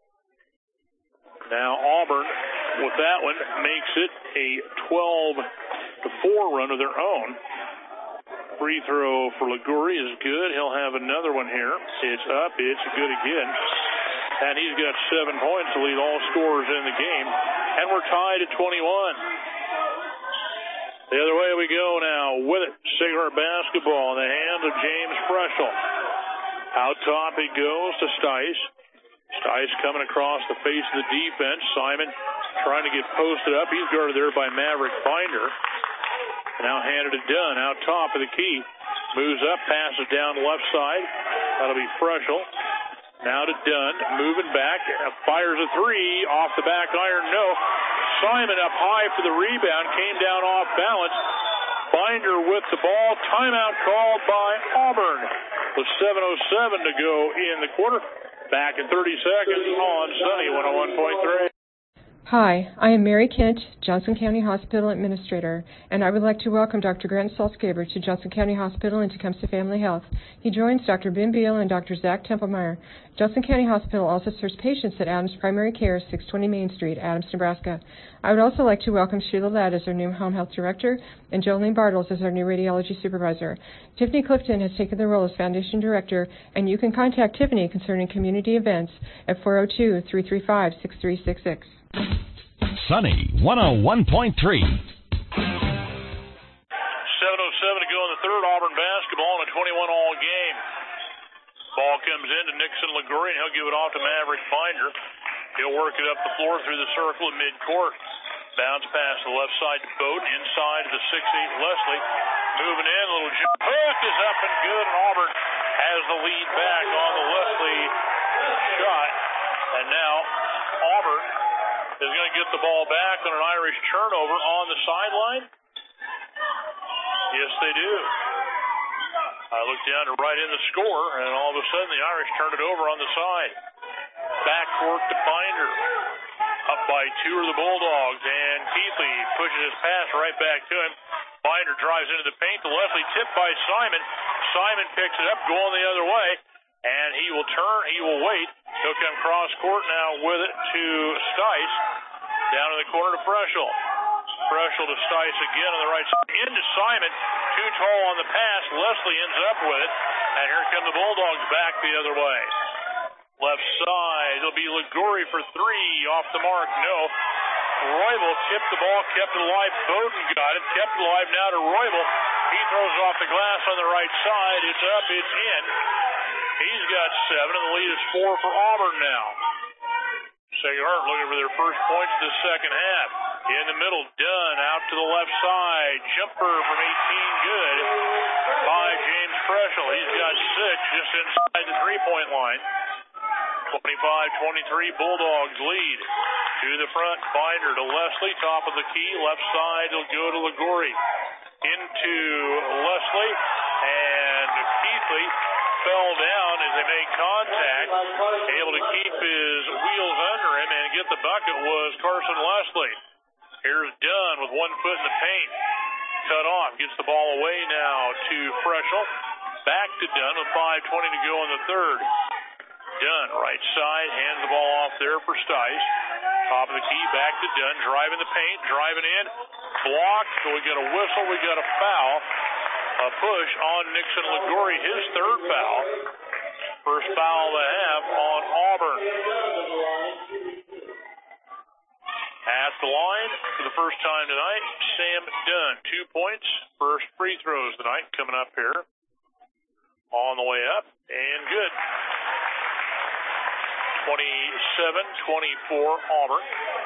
Now Auburn, with that one, makes it a twelve to four run of their own. Free throw for Liguri is good. He'll have another one here. It's up. It's good again. And he's got seven points to lead all scorers in the game. And we're tied at twenty-one. The other way we go now with it. Sacred Heart basketball in the hands of James Freschel. Out top it goes to Stice. Stice coming across the face of the defense. Simon trying to get posted up. He's guarded there by Maverick Binder. Now handed it Dunn out top of the key. Moves up, passes down left side. That'll be Freschel. Now to Dunn, moving back, fires a three off the back iron. No. Simon up high for the rebound, came down off balance. Binder with the ball. Timeout called by Auburn. With seven oh seven to go in the quarter. Back in thirty seconds on Sunny one oh one point three. Hi, I am Mary Kent, Johnson County Hospital Administrator, and I would like to welcome Doctor Grant Salzgeber to Johnson County Hospital and Tecumseh Family Health. He joins Doctor Ben Beal and Doctor Zach Templemeyer. Johnson County Hospital also serves patients at Adams Primary Care, six twenty Main Street, Adams, Nebraska. I would also like to welcome Sheila Ladd as our new Home Health Director and Jolene Bartles as our new Radiology Supervisor. Tiffany Clifton has taken the role as Foundation Director, and you can contact Tiffany concerning community events at four oh two, three three five, six three six six. Sunny one oh one point three. seven oh seven to go in the third. Auburn basketball in a twenty-one all game. Ball comes in to Nixon Liguri, and he'll give it off to Maverick Binder. He'll work it up the floor through the circle at midcourt. Bounce pass to the left side to Bowden, inside to the six eight Leslie. Moving in, a little jump hook is up and good, and Auburn has the lead back on the Leslie shot. And now Auburn is going to get the ball back on an Irish turnover on the sideline. Yes, they do. I look down to write in the score, and all of a sudden the Irish turn it over on the side. Backcourt to Binder. Up by two are the Bulldogs, and Keithley pushes his pass right back to him. Binder drives into the paint to Leslie, tipped by Simon. Simon picks it up, going the other way, and he will turn, he will wait. He'll come cross court now with it to Stice. Down in the corner to Freschel. Freschel to Stice again on the right side. Into Simon. Too tall on the pass. Leslie ends up with it. And here come the Bulldogs back the other way. Left side, it'll be Liguri for three, off the mark, no. Roybal tipped the ball, kept it alive. Bowden got it, kept it alive now to Roybal. He throws off the glass on the right side. It's up, it's in. He's got seven, and the lead is four for Auburn now. Sacred Heart looking for their first points of the second half. In the middle, Dunn out to the left side. Jumper from eighteen, good by James Preschel. He's got six just inside the three-point line. twenty-five twenty-three, Bulldogs lead. To the front, Binder to Leslie, top of the key. Left side, he'll go to Liguri. Into Leslie, and Keithley fell down as they made contact. Able to keep his wheels under him and get the bucket was Carson Leslie. Here's Dunn with one foot in the paint. Cut off, gets the ball away now to Preschel. Back to Dunn with five twenty to go in the third. Dunn, right side, hands the ball off there for Stice. Top of the key, back to Dunn, driving the paint, driving in. Blocked, so we got a whistle, we got a foul. A push on Nixon Liguri, his third foul. First foul of the half on Auburn. At the line for the first time tonight, Sam Dunn. Two points, first free throws tonight coming up here. On the way up, and good. twenty-seven twenty-four Auburn.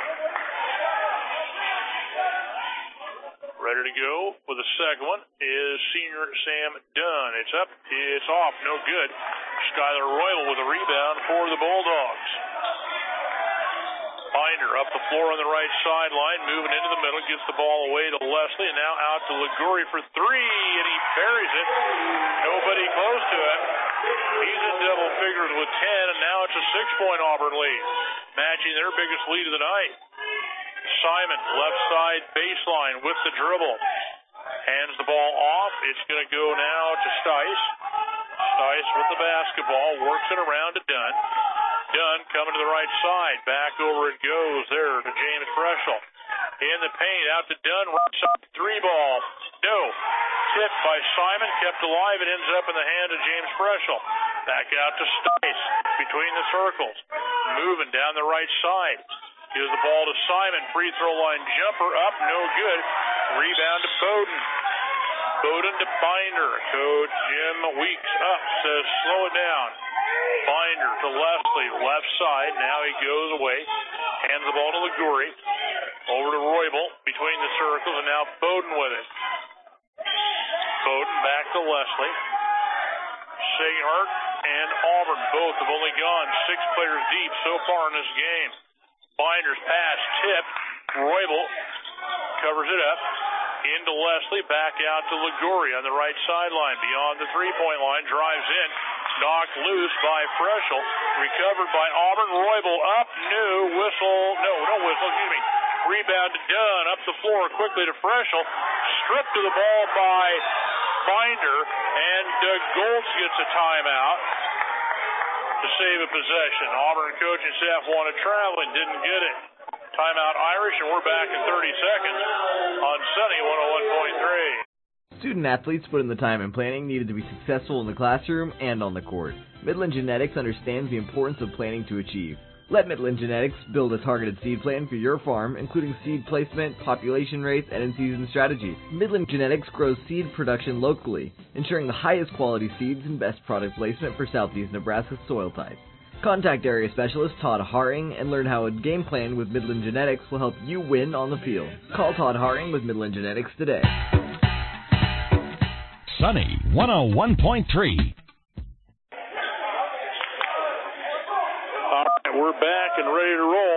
Ready to go with the second one is senior Sam Dunn. It's up, it's off, no good. Skylar Royal with a rebound for the Bulldogs. Binder up the floor on the right sideline, moving into the middle, gets the ball away to Leslie, and now out to Liguri for three, and he buries it. Nobody close to it. He's in double figures with ten, and now it's a six-point Auburn lead, matching their biggest lead of the night. Simon, left side baseline with the dribble. Hands the ball off. It's going to go now to Stice. Stice with the basketball, works it around to Dunn. Dunn coming to the right side. Back over it goes there to James Preschel. In the paint, out to Dunn. Right side, three ball. No. Tipped by Simon, kept alive. It ends up in the hand of James Preschel. Back out to Stice between the circles. Moving down the right side. Gives the ball to Simon. Free throw line jumper up. No good. Rebound to Bowden. Bowden to Binder. Coach Jim Weeks up. Says slow it down. Binder to Leslie. Left side. Now he goes away. Hands the ball to Liguri. Over to Roybal. Between the circles. And now Bowden with it. Bowden back to Leslie. Sacred Heart and Auburn both have only gone six players deep so far in this game. Binder's pass tipped. Roybal covers it up. Into Leslie. Back out to Liguri on the right sideline. Beyond the three-point line. Drives in. Knocked loose by Preschel. Recovered by Auburn. Roybal up. No whistle. No, no whistle. Excuse me. Rebound to Dunn. Up the floor quickly to Preschel. Stripped to the ball by Binder. And Doug Goltz gets a timeout to save a possession. Auburn coaching staff wanted travel and didn't get it. Timeout Irish, and we're back in thirty seconds on Sunny one oh one point three. Student athletes put in the time and planning needed to be successful in the classroom and on the court. Midland Genetics understands the importance of planning to achieve. Let Midland Genetics build a targeted seed plan for your farm, including seed placement, population rates, and in-season strategies. Midland Genetics grows seed production locally, ensuring the highest quality seeds and best product placement for southeast Nebraska's soil types. Contact area specialist Todd Haring and learn how a game plan with Midland Genetics will help you win on the field. Call Todd Haring with Midland Genetics today. Sunny one oh one point three. We're back and ready to roll.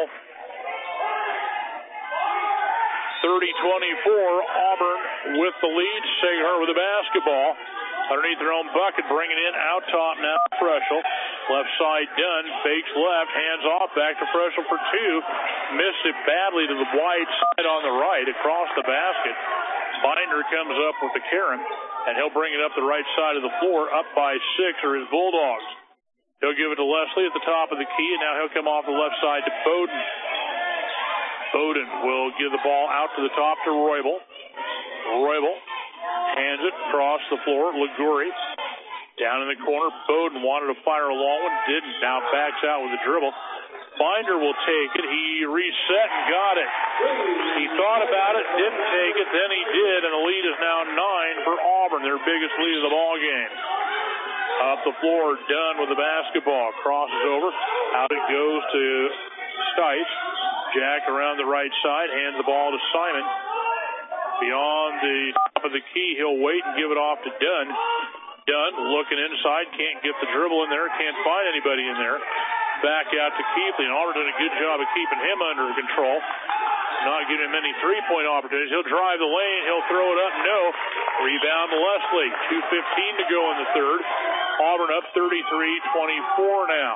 thirty twenty-four, Auburn with the lead. Sacred Heart with the basketball. Underneath their own bucket, bringing in out top now Preschel. Left side Dunn, fakes left, hands off, back to Preschel for two. Missed it badly to the wide side on the right, across the basket. Binder comes up with the carom, and he'll bring it up the right side of the floor, up by six are his Bulldogs. He'll give it to Leslie at the top of the key, and now he'll come off the left side to Bowden. Bowden will give the ball out to the top to Roybal. Roybal hands it across the floor. Liguri Down in the corner, Bowden wanted to fire a long one, didn't. Now backs out with a dribble. Binder will take it. He reset and got it. He thought about it, didn't take it, then he did, and the lead is now nine for Auburn, their biggest lead of the ball game. Up the floor, Dunn with the basketball. Crosses over. Out it goes to Stice. Jack around the right side, hands the ball to Simon. Beyond the top of the key, he'll wait and give it off to Dunn. Dunn looking inside, can't get the dribble in there, can't find anybody in there. Back out to Keithley, and Auburn did a good job of keeping him under control. Not giving him any three-point opportunities. He'll drive the lane, he'll throw it up, no. Rebound to Leslie. two fifteen to go in the third. Auburn up thirty-three twenty-four now.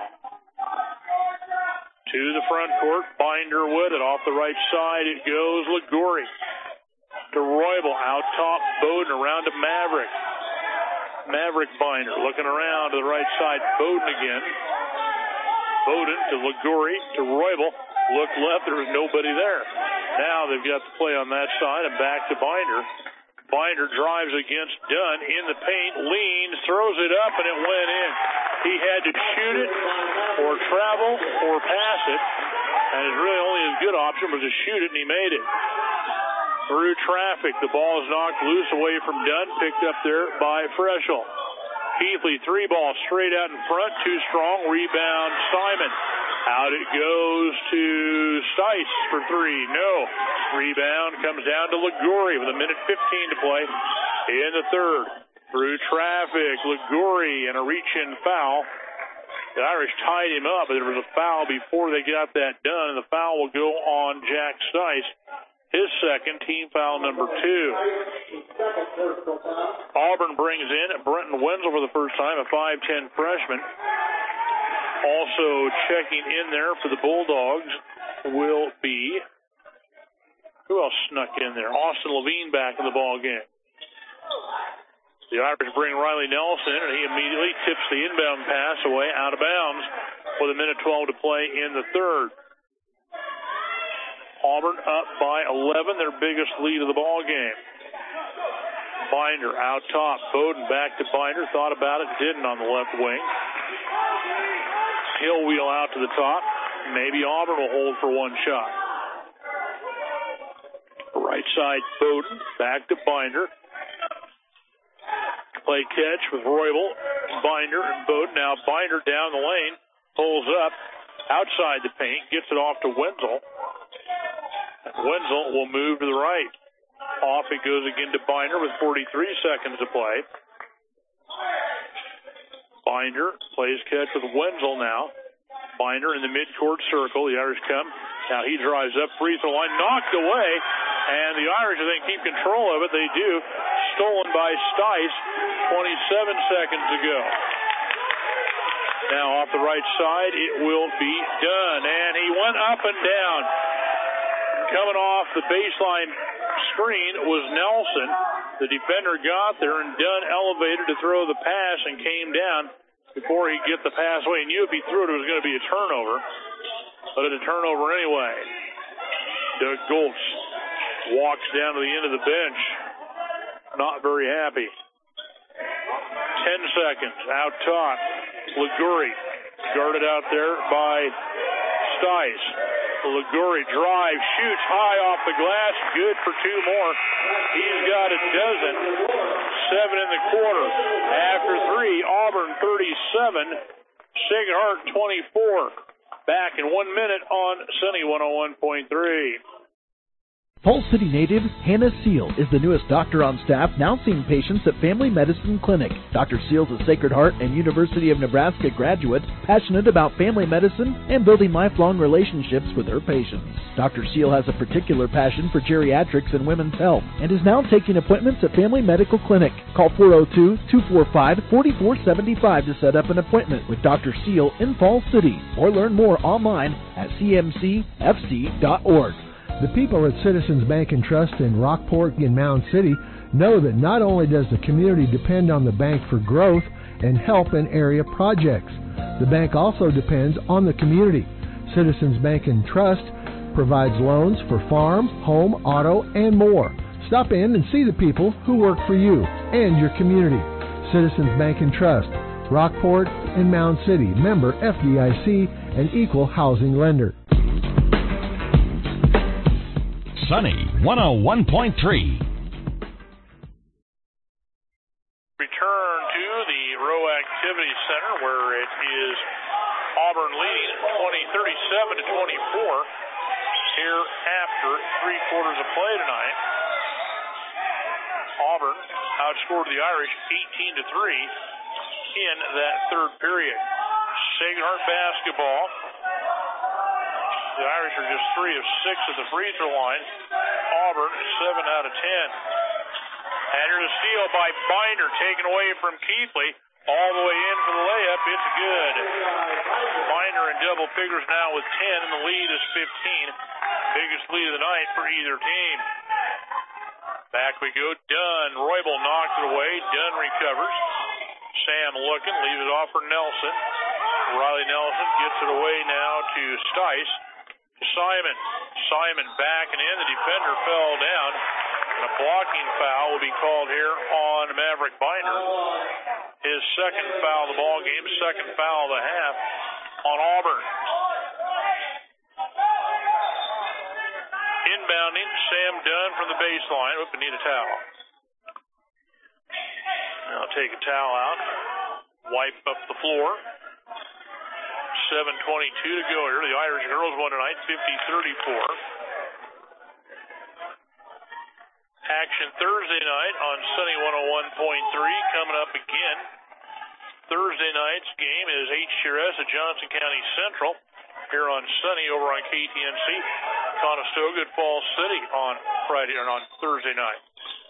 To the front court, Binder with it. Off the right side, it goes Liguri. To Roybal, out top, Bowden around to Maverick. Maverick Binder looking around to the right side, Bowden again. Bowden to Liguri, to Roybal. Look left, there was nobody there. Now they've got the play on that side and back to Binder. Binder drives against Dunn in the paint, leans, throws it up, and it went in. He had to shoot it or travel or pass it, and his really only his good option was to shoot it, and he made it. Through traffic, the ball is knocked loose away from Dunn, picked up there by Freschel. Keithley, three ball straight out in front, too strong, rebound Simon. Out it goes to Stice for three, no. Rebound comes down to Liguri with a minute fifteen to play in the third. Through traffic, Liguri and a reach-in foul. The Irish tied him up, but there was a foul before they got that done, and the foul will go on Jack Stice. His second, team foul number two. Auburn brings in Brenton Wenzel for the first time, a five ten freshman. Also checking in there for the Bulldogs will be, who else snuck in there? Austin Levine back in the ball game. The Irish bring Riley Nelson in, and he immediately tips the inbound pass away out of bounds with a minute twelve to play in the third. Auburn up by eleven, their biggest lead of the ball game. Binder out top. Bowden back to Binder. Thought about it, didn't on the left wing. He'll wheel out to the top. Maybe Auburn will hold for one shot. Right side, Bowden. Back to Binder. Play catch with Roybal, Binder, and Bowden. Now Binder down the lane. Pulls up. Outside the paint. Gets it off to Wenzel. Wenzel will move to the right. Off it goes again to Binder with forty-three seconds to play. Binder plays catch with Wenzel now. Binder in the midcourt circle. The Irish come. Now he drives up, free throw line, knocked away. And the Irish, I think, keep control of it. They do. Stolen by Stice. twenty-seven seconds to go. Now off the right side, it will be Dunn. And he went up and down. Coming off the baseline screen was Nelson. The defender got there, and Dunn elevated to throw the pass and came down before he get the pass away. He knew if he threw it, it was going to be a turnover. But it's a turnover anyway. Doug Goltz walks down to the end of the bench. Not very happy. Ten seconds. Out top. Liguri guarded out there by Stice. Liguri drives, shoots high off the glass. Good for two more. He's got a dozen. Seven in the quarter. After three, Auburn thirty-seven, Sacred Heart twenty-four. Back in one minute on Sunny one oh one point three. Falls City native Hannah Seal is the newest doctor on staff, now seeing patients at Family Medicine Clinic. Doctor Seal is a Sacred Heart and University of Nebraska graduate, passionate about family medicine and building lifelong relationships with her patients. Doctor Seal has a particular passion for geriatrics and women's health and is now taking appointments at Family Medical Clinic. Call four oh two, two four five, four four seven five to set up an appointment with Doctor Seal in Falls City or learn more online at c m c f c dot org. The people at Citizens Bank and Trust in Rockport and Mound City know that not only does the community depend on the bank for growth and help in area projects, the bank also depends on the community. Citizens Bank and Trust provides loans for farm, home, auto, and more. Stop in and see the people who work for you and your community. Citizens Bank and Trust, Rockport and Mound City, member F D I C, and equal housing lender. Sunny one oh one point three. Return to the Row Activity Center where it is Auburn leading twenty thirty-seven to twenty-four here after three quarters of play tonight. Auburn outscored the Irish eighteen to three in that third period. Sacred Heart basketball. The Irish are just three of six at the free throw line. Auburn seven out of ten. And here's a steal by Binder, taken away from Keithley. All the way in for the layup. It's good. Binder in double figures now with ten, and the lead is fifteen. Biggest lead of the night for either team. Back we go. Dunn. Roybal knocks it away. Dunn recovers. Sam looking. Leaves it off for Nelson. Riley Nelson gets it away now to Stice. Simon. Simon backing in. The defender fell down. And a blocking foul will be called here on Maverick Binder. His second foul of the ball game, second foul of the half on Auburn. Inbounding, Sam Dunn from the baseline. Oop, I need a towel. Now take a towel out. Wipe up the floor. seven twenty-two to go here. The Irish girls won tonight, fifty thirty-four. Action Thursday night on Sunny one oh one point three coming up again. Thursday night's game is H C R S at Johnson County Central here on Sunny over on K T N C. Conestoga at Falls City on Friday or on Thursday night.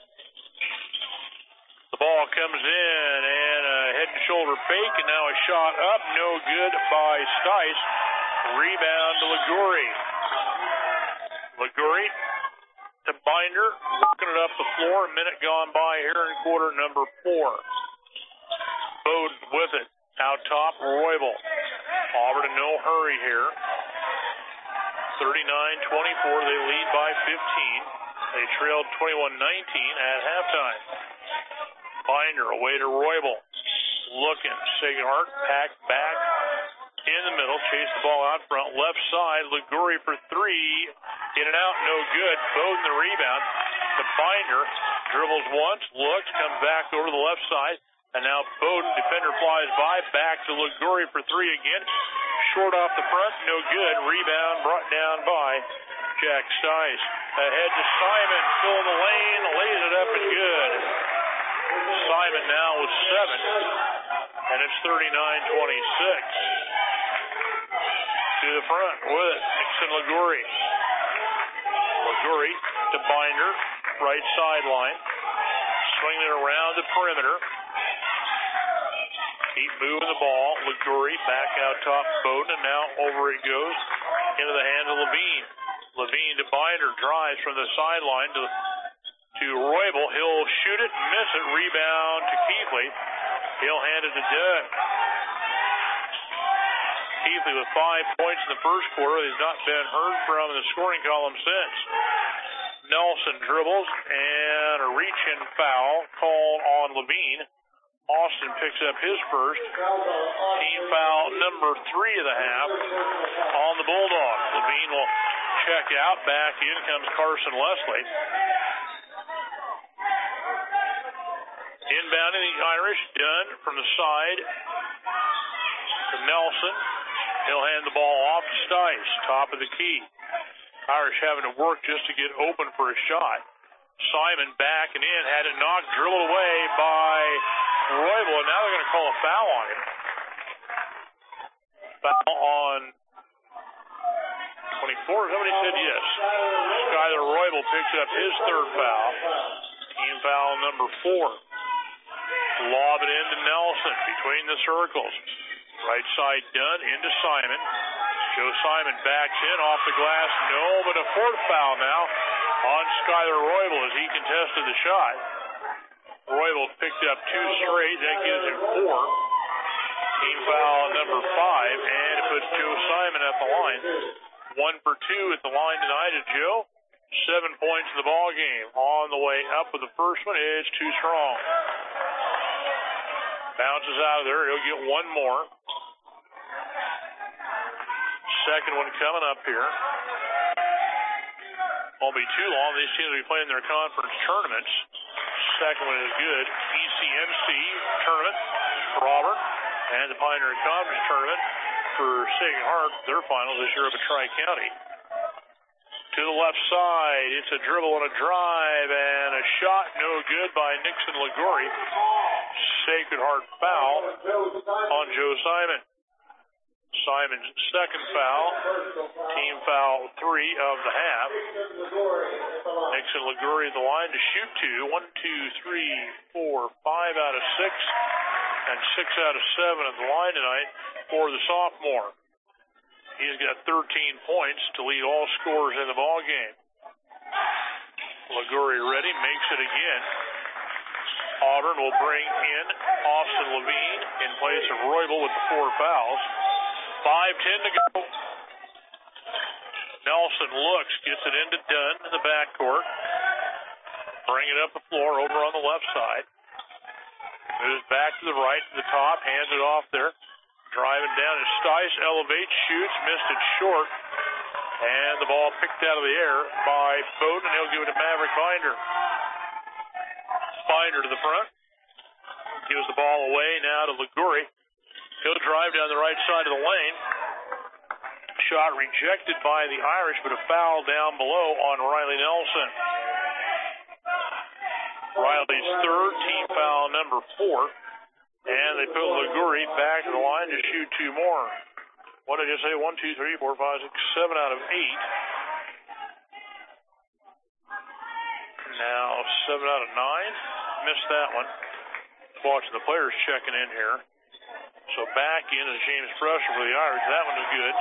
The ball comes in and a head and shoulder fake, and now a shot up, no good by Stice. Rebound to Liguri. Liguri to Binder, working it up the floor. A minute gone by here in quarter number four. Bowden with it. Out top, Roybal. Auburn in no hurry here. thirty-nine twenty-four, they lead by fifteen. They trailed twenty-one nineteen at halftime. Binder away to Roybal. Looking. Sacred Heart packed back in the middle. Chase the ball out front. Left side. Liguri for three. In and out. No good. Bowden the rebound. The Binder dribbles once. Looks. Comes back over to the left side. And now Bowden. Defender flies by. Back to Liguri for three again. Short off the front. No good. Rebound brought down by Jack Stice. Ahead to Simon. Still in the lane. Lays it up and good. Simon now with seven, and it's thirty-nine twenty-six. To the front with it, Nixon Liguri. Liguri to Binder, right sideline. Swinging it around the perimeter. Keep moving the ball. Liguri back out top, Bowden, and now over it goes into the hands of Levine. Levine to Binder, drives from the sideline to to Roybal. He'll shoot it, miss it, rebound to Keithley. He'll hand it to Dunn. Keithley with five points in the first quarter. He's not been heard from in the scoring column since. Nelson dribbles, and a reach-in foul called on Levine. Austin picks up his first. Team foul number three of the half on the Bulldogs. Levine will check out. Back in comes Carson Leslie. Inbounding the Irish, Dunn from the side to Nelson. He'll hand the ball off to Stice, top of the key. Irish having to work just to get open for a shot. Simon back and in, had it knocked, dribbled away by Roybal, and now they're going to call a foul on him. Foul on twenty-four, somebody said yes. Skyler Roybal picks up his third foul. Team foul number four. Lob it into Nelson between the circles. Right side Dunn into Simon. Joe Simon backs in off the glass. No, but a fourth foul now on Skyler Roybal as he contested the shot. Roybal picked up two straight. That gives him four. Team foul number five. And it puts Joe Simon at the line. One for two at the line tonight is Joe. Seven points in the ball game. On the way up with the first one is too strong. Bounces out of there. He'll get one more. Second one coming up here. Won't be too long. These teams will be playing their conference tournaments. Second one is good. E C M C tournament for Auburn. And the Pioneer Conference tournament for Sacred Heart. Their finals this year up at Tri-County. To the left side. It's a dribble and a drive. And a shot no good by Nixon Liguri. Sacred Heart foul on Joe Simon. Simon's second foul, team foul three of the half. Nixon Liguri at the line to shoot two. One, two, three, four, five out of six, and six out of seven at the line tonight for the sophomore. He's got thirteen points to lead all scorers in the ball game. Liguri ready, makes it again. Auburn will bring in Austin Levine in place of Roybal with the four fouls. five ten to go. Nelson looks, gets it into Dunn in the backcourt. Bring it up the floor over on the left side. Moves back to the right, to the top, hands it off there. Driving down is Stice, elevates, shoots, missed it short. And the ball picked out of the air by Bowden. He'll give it to Maverick Binder. Binder to the front. Gives the ball away now to Liguri. He'll drive down the right side of the lane. Shot rejected by the Irish, but a foul down below on Riley Nelson. Riley's third, team foul number four. And they put Liguri back to the line to shoot two more. What did I just say? One, two, three, four, five, six, seven out of eight. Now seven out of nine. Missed that one. Watching the players checking in here. So back in is James Presser for the Irish. That one is good.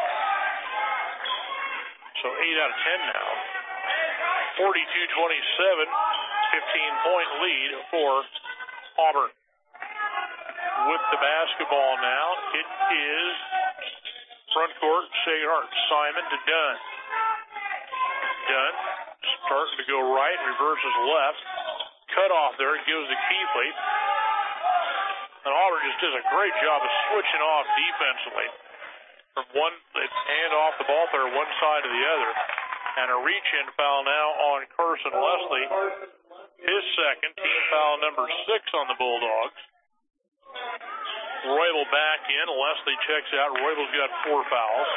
So eight out of ten now. forty-two twenty-seven, fifteen-point lead for Auburn. With the basketball now, it is front court, Sacred Heart. Simon to Dunn. Dunn starting to go right, reverses left. Cut off there, gives to Keithley. And Auburn just does a great job of switching off defensively. From one, they hand off the ball player one side to the other. And a reach-in foul now on Carson Leslie. His second, team foul number six on the Bulldogs. Roybal back in. Leslie checks out. Roybal's got four fouls.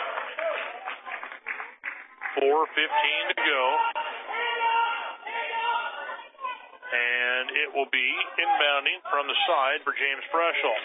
four fifteen to go. And it will be inbounding from the side for James Preschel.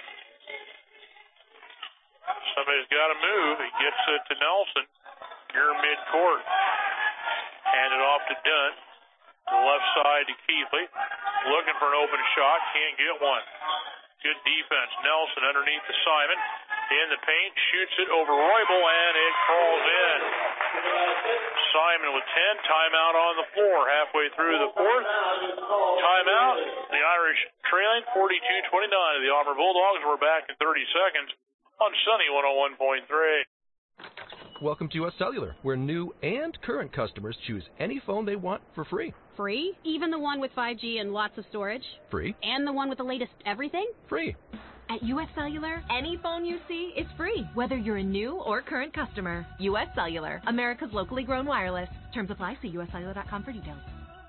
Somebody's got to move. He gets it to Nelson near midcourt. Handed off to Dunn. To the left side to Keithley. Looking for an open shot. Can't get one. Good defense. Nelson underneath to Simon. In the paint. Shoots it over Roybal, and it crawls in. Simon with ten. Timeout on the floor. Halfway through the fourth. Timeout. The Irish trailing forty-two twenty-nine to the Auburn Bulldogs. We're back in thirty seconds on Sunny one oh one point three. Welcome to U S Cellular, where new and current customers choose any phone they want for free. Free? Even the one with five G and lots of storage? Free. And the one with the latest everything? Free. At U S Cellular, any phone you see is free, whether you're a new or current customer. U S Cellular, America's locally grown wireless. Terms apply. See U S cellular dot com for details.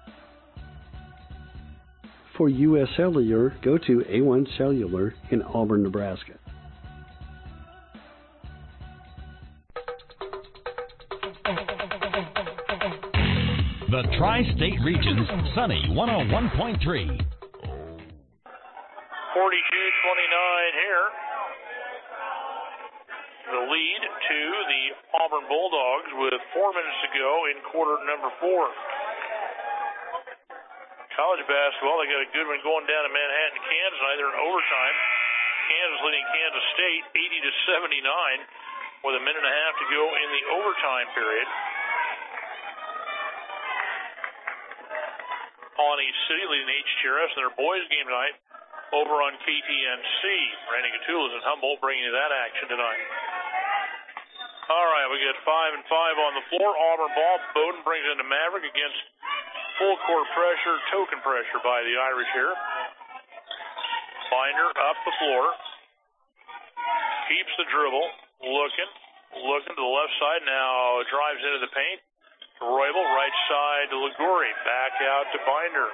For U S Cellular, go to A one Cellular in Auburn, Nebraska. The Tri-State Region's Sunny one oh one point three. forty-two twenty-nine here. The lead to the Auburn Bulldogs with four minutes to go in quarter number four. College basketball, they got a good one going down in Manhattan, Kansas tonight. They're in overtime. Kansas leading Kansas State eighty to seventy-nine with a minute and a half to go in the overtime period. Pawnee City leading H T R S in their boys game tonight over on K T N C. Randy Gatulas and Humboldt bringing you that action tonight. All right, we got five and five on the floor. Auburn ball. Bowden brings it into Maverick against full court pressure, token pressure by the Irish here. Binder up the floor. Keeps the dribble. Looking. Looking to the left side. Now drives into the paint. Roybal, right side to Liguri. Back out to Binder.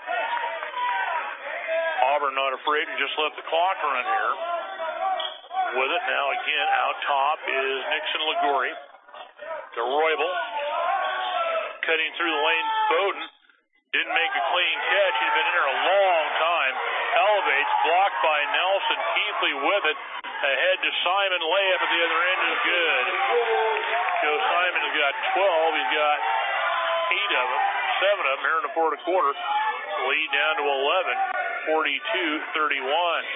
Auburn not afraid to just let the clock run here. With it now again out top is Nixon Liguri. To Roybal. Cutting through the lane, Bowden. Didn't make a clean catch. He's been in there a long time. Elevates, blocked by Nelson. Keithley with it. Ahead to Simon. Layup at the other end is good. Joe Simon has got twelve. He's got eight of them. Seven of them here in the fourth quarter. Lead down to eleven. forty-two thirty-one.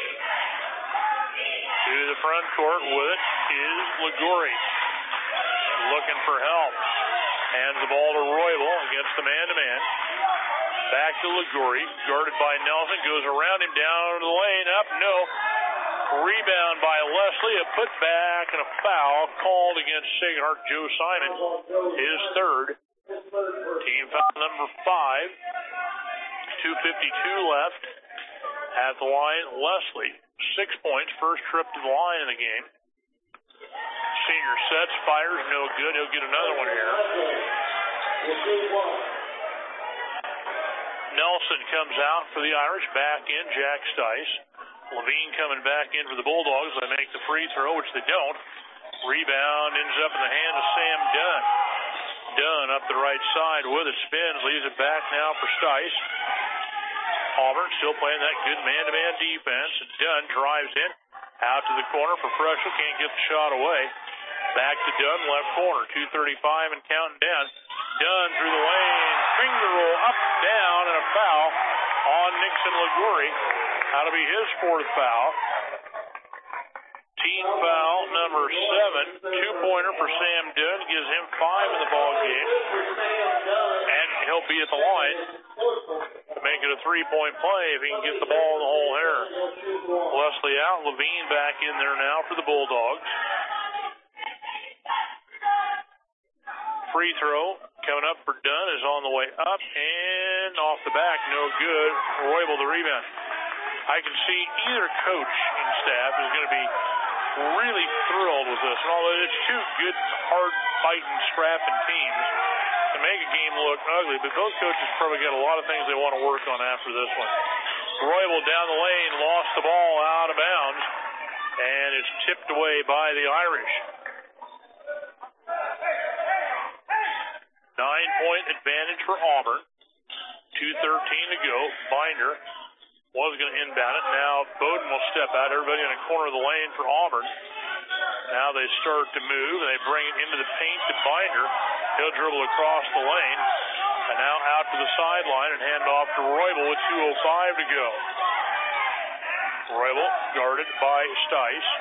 To the front court with it is Liguri. Looking for help. Hands the ball to Roybal against the man-to-man. Back to Liguri. Guarded by Nelson. Goes around him down to the lane. Up. No. Rebound by Leslie. A putback and a foul called against Sacred Heart. Joe Simon. His third. Team foul number five. two fifty-two left at the line. Leslie. Six points. First trip to the line in the game. Senior sets, fires, no good. He'll get another one here. Nelson comes out for the Irish. Back in, Jack Stice. Levine coming back in for the Bulldogs. They make the free throw, which they don't. Rebound ends up in the hand of Sam Dunn. Dunn up the right side with it. Spins, leaves it back now for Stice. Auburn still playing that good man-to-man defense. Dunn drives in. Out to the corner for Freshel. Can't get the shot away. Back to Dunn, left corner. two thirty-five and counting down. Dunn through the lane. Finger roll up, down, and a foul on Nixon Liguri. That'll be his fourth foul. Team foul number seven. Two-pointer for Sam Dunn. Gives him five in the ball game. And he'll be at the line to make it a three-point play if he can get the ball in the hole here. Leslie out. Levine back in there now for the Bulldogs. Free throw coming up for Dunn is on the way up and off the back. No good. Roybal the rebound. I can see either coach and staff is going to be really thrilled with this. And although it's two good, hard-fighting, scrapping teams, to make a game look ugly, but those coaches probably got a lot of things they want to work on after this one. Roybal down the lane, lost the ball out of bounds, and it's tipped away by the Irish. Nine-point advantage for Auburn. two thirteen to go. Binder was going to inbound it. Now Bowden will step out. Everybody in the corner of the lane for Auburn. Now they start to move. They bring it into the paint to Binder. He'll dribble across the lane. And now out to the sideline and hand off to Roybal with two oh five to go. Roybal guarded by Stice.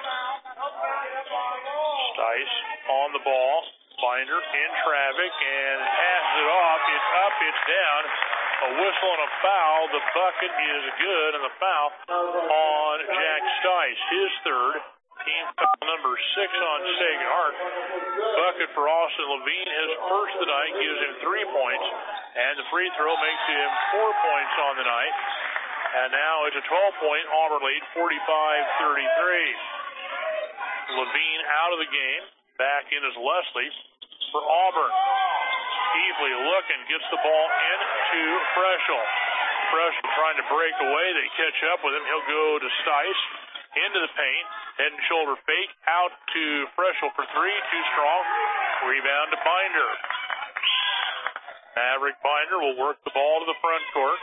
Stice on the ball. Binder in traffic and passes it off. It's up, it's down. A whistle and a foul. The bucket is good, and the foul on Jack Stice. His third. Team foul number six on Sacred Heart. Bucket for Austin Levine. His first of the night gives him three points, and the free throw makes him four points on the night. And now it's a twelve-point Auburn lead, forty-five thirty-three. Levine out of the game. Back in is Leslie for Auburn. Keithley looking, gets the ball into Freshel. Freshel trying to break away. They catch up with him. He'll go to Stice. Into the paint. Head and shoulder fake. Out to Freshel for three. Too strong. Rebound to Binder. Maverick Binder will work the ball to the front court.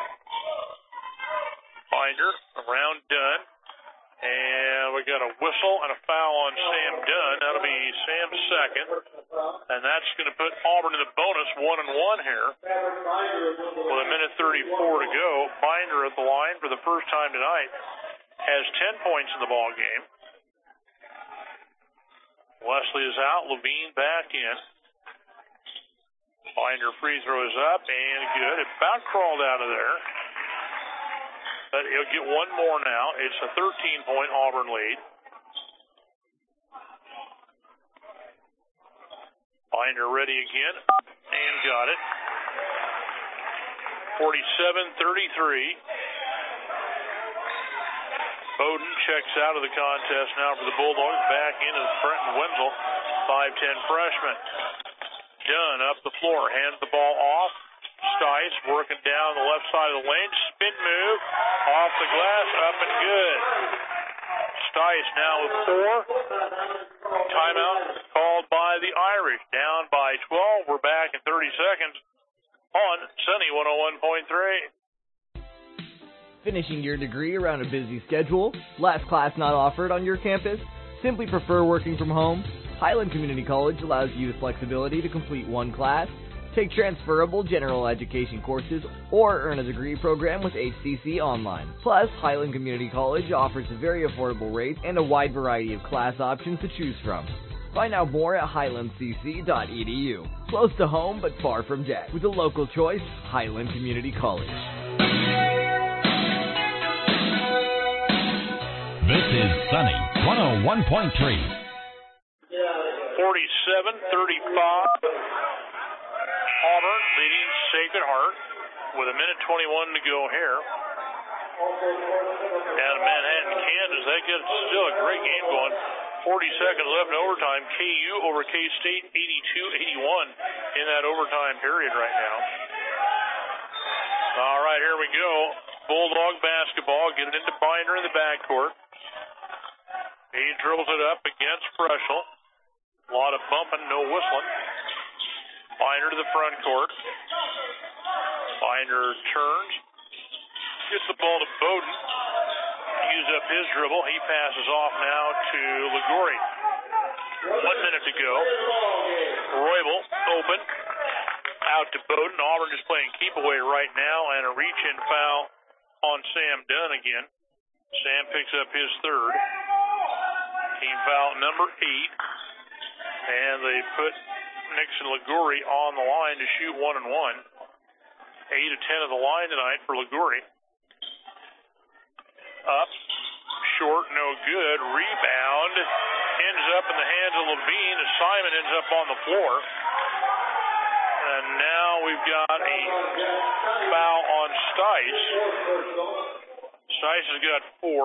Binder around Dunn. And we got a whistle and a foul on Sam Dunn. That'll be Sam's second. And that's going to put Auburn in the bonus one and one here. With a minute thirty-four to go. Binder at the line for the first time tonight. Has ten points in the ball game. Leslie is out. Levine back in. Binder free throw is up and good. It about crawled out of there. But he'll get one more now. It's a thirteen-point Auburn lead. Binder ready again. And got it. forty-seven thirty-three. Bowden checks out of the contest now for the Bulldogs. Back in is Brenton Wenzel, five ten freshman. Dunn up the floor, hands the ball off. Stice working down the left side of the lane. Spin move, off the glass, up and good. Stice now with four. Timeout called by the Irish. Down by twelve. We're back in thirty seconds on Sunny one oh one point three. Finishing your degree around a busy schedule? Last class not offered on your campus? Simply prefer working from home? Highland Community College allows you the flexibility to complete one class, take transferable general education courses, or earn a degree program with H C C Online. Plus, Highland Community College offers very affordable rates and a wide variety of class options to choose from. Find out more at highland c c dot e d u. Close to home but far from debt. With a local choice, Highland Community College. This is Sunny one oh one point three. forty-seven thirty-five. Auburn leading Sacred Heart with a minute twenty-one to go here. Down in Manhattan, Kansas. That gets still a great game going. forty seconds left in overtime. K U over K-State, eighty-two eighty-one in that overtime period right now. All right, here we go. Bulldog basketball. Get it into Binder in the backcourt. He dribbles it up against Preschel. A lot of bumping, no whistling. Binder to the front court. Binder turns. Gets the ball to Bowden. Use up his dribble. He passes off now to Liguri. One minute to go. Roybal open. Out to Bowden. Auburn just playing keep away right now, and a reach-in foul on Sam Dunn again. Sam picks up his third. Team foul number eight. And they put Nixon Liguri on the line to shoot one and one. Eight of ten of the line tonight for Liguri. Up, short, no good. Rebound ends up in the hands of Levine as Simon ends up on the floor. And now we've got a foul on Stice. Stice has got four.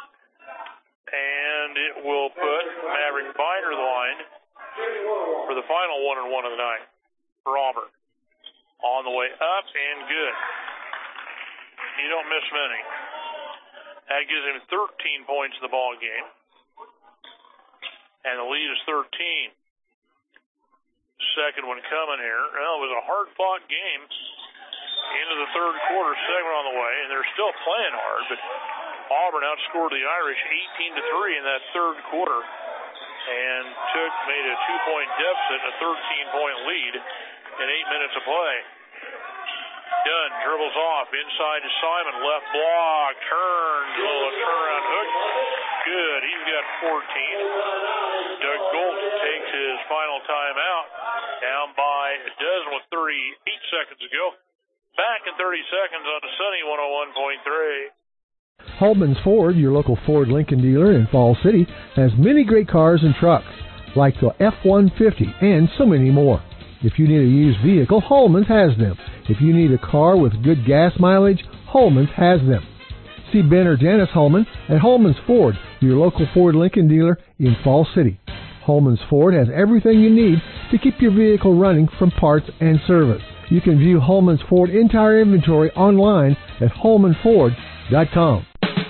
And it will put Maverick Binder the line for the final one and one of the night for Auburn. On the way up and good. You don't miss many. That gives him thirteen points in the ball game. And the lead is thirteen. Second one coming here. Well, it was a hard-fought game. Into the third quarter, segment on the way, and they're still playing hard, but Auburn outscored the Irish eighteen to three in that third quarter and took made a two-point deficit and a thirteen-point lead in eight minutes of play. Dunn dribbles off inside to Simon, left block, turns, little turnaround hook. Good, he's got fourteen. Doug Gold takes his final timeout, down by a dozen with thirty-eight seconds to go. Back in thirty seconds on the Sunny one oh one point three. Holman's Ford, your local Ford Lincoln dealer in Fall City, has many great cars and trucks, like the F one fifty and so many more. If you need a used vehicle, Holman's has them. If you need a car with good gas mileage, Holman's has them. See Ben or Janice Holman at Holman's Ford, your local Ford Lincoln dealer in Fall City. Holman's Ford has everything you need to keep your vehicle running from parts and service. You can view Holman's Ford entire inventory online at holman ford dot com.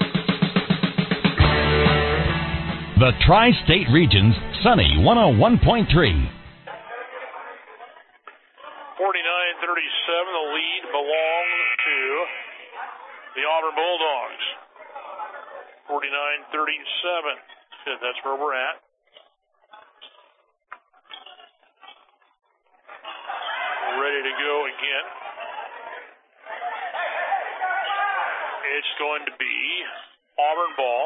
The Tri-State Region's Sunny one oh one point three. forty-nine thirty-seven, the lead belongs to the Auburn Bulldogs. forty-nine thirty-seven. Good, that's where we're at. Ready to go again. It's going to be Auburn ball.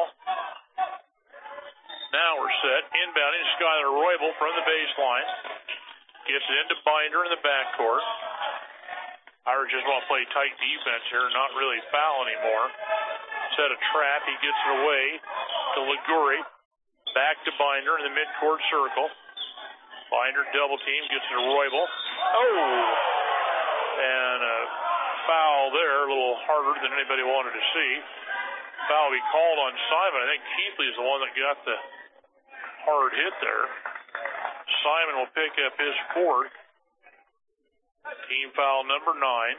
Now we're set. Inbounding Skylar Roybal from the baseline. Gets it into Binder in the backcourt. Irish just want to play tight defense here, not really foul anymore. Set a trap. He gets it away to Liguri. Back to Binder in the midcourt circle. Binder double team, gets it to Roybal. Oh! And a foul there, a little harder than anybody wanted to see. Foul will be called on Simon. I think Keithley is the one that got the hard hit there. Simon will pick up his fourth. Team foul number nine.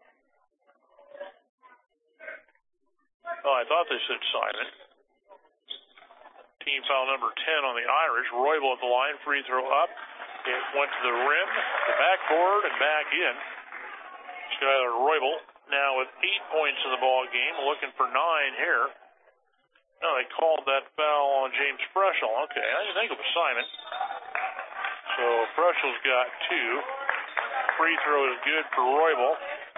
Oh, I thought they said Simon. Team foul number ten on the Irish. Roybal at the line. Free throw up. It went to the rim, the backboard, and back in. Skylar Roybal now with eight points in the ball game, looking for nine here. No, they called that foul on James Freschel. Okay, I didn't think it was Simon. So Freschel's got two. Free throw is good for Roybal.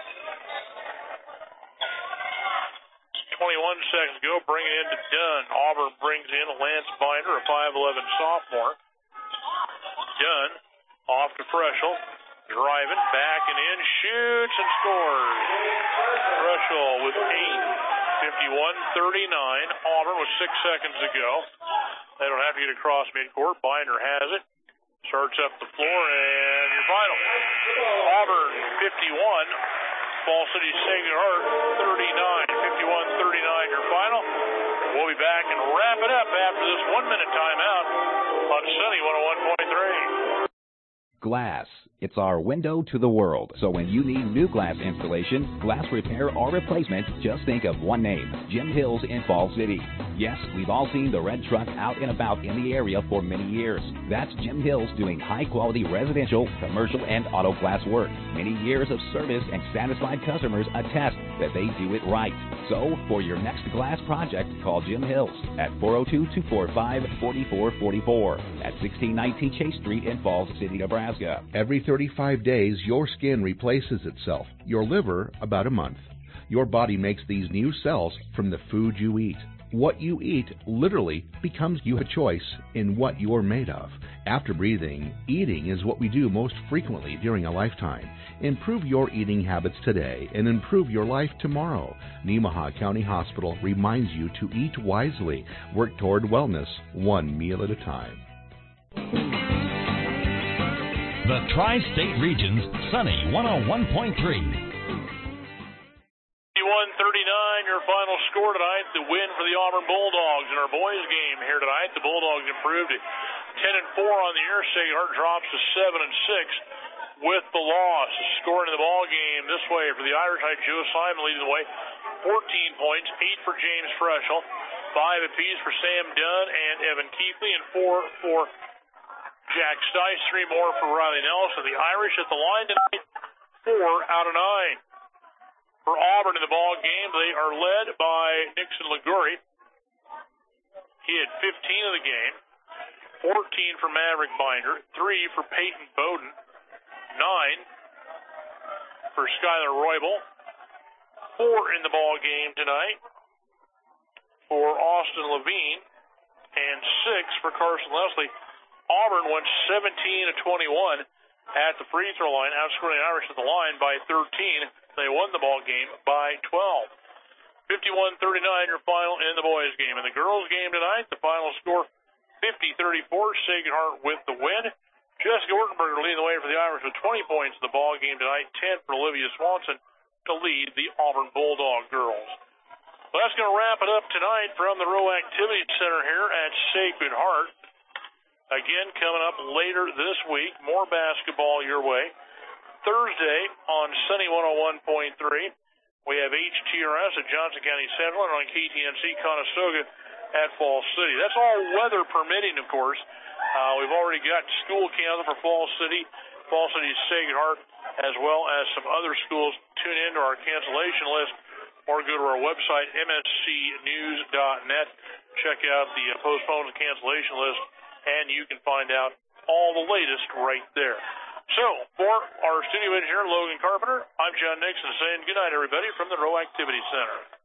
twenty-one seconds to go. Bring it into Dunn. Auburn brings in Lance Binder, a five eleven sophomore. Dunn off to Freschel. Driving, backing in, shoots and scores. Freschel with eight. fifty-one thirty-nine. Auburn with six seconds to go. They don't have to get across midcourt. Binder has it. Starts up the floor, and your final. Auburn fifty-one. Fall City Sacred Heart thirty-nine. fifty-one thirty-nine your final. We'll be back and wrap it up after this one-minute timeout on Sunny one oh one point three. Glass. It's our window to the world. So when you need new glass installation, glass repair, or replacement, just think of one name, Jim Hills in Fall City. Yes, we've all seen the red truck out and about in the area for many years. That's Jim Hills doing high-quality residential, commercial, and auto glass work. Many years of service and satisfied customers attest that they do it right. So, for your next glass project, call Jim Hills at four oh two, two four five, four four four four at sixteen nineteen Chase Street in Falls City, Nebraska. Every thirty-five days, your skin replaces itself. Your liver, about a month. Your body makes these new cells from the food you eat. What you eat literally becomes you a choice in what you're made of. After breathing, eating is what we do most frequently during a lifetime. Improve your eating habits today and improve your life tomorrow. Nemaha County Hospital reminds you to eat wisely. Work toward wellness, one meal at a time. The Tri-State Region's Sunny one oh one point three. fifty-one thirty-nine, your final score tonight. The win for the Auburn Bulldogs in our boys' game here tonight. The Bulldogs improved to ten and four on the year. Sacred Heart drops to seven and six with the loss. Scoring in the ball game this way for the Irish. Joe Simon leading the way, fourteen points, eight for James Freschel, five apiece for Sam Dunn and Evan Keithley, and four for Jack Stice, three more for Riley Nelson. The Irish at the line tonight, four out of nine. For Auburn in the ball game, they are led by Nixon Liguri. He had fifteen of the game, fourteen for Maverick Binder, three for Peyton Bowden, nine for Skylar Roybal, four in the ball game tonight for Austin Levine, and six for Carson Leslie. Auburn went seventeen to twenty-one at the free throw line, outscoring the Irish at the line by thirteen. They won the ball game by twelve. fifty-one thirty-nine your final in the boys' game. In the girls' game tonight, the final score fifty thirty-four. Sacred Heart with the win. Jessica Ortenberger leading the way for the Irish with twenty points in the ball game tonight, ten for Olivia Swanson to lead the Auburn Bulldog girls. Well, that's going to wrap it up tonight from the Rowe Activity Center here at Sacred Heart. Again, coming up later this week, more basketball your way. Thursday on Sunny one oh one point three, we have H T R S at Johnson County Central and on K T N C Conestoga at Falls City. That's all weather permitting, of course. Uh, we've already got school canceled for Falls City, Falls City Sacred Heart, as well as some other schools. Tune in to our cancellation list or go to our website, m s c news dot net. Check out the uh, postponed and cancellation list, and you can find out all the latest right there. So, for our studio engineer, Logan Carpenter, I'm John Nixon saying good night, everybody, from the Rowe Activity Center.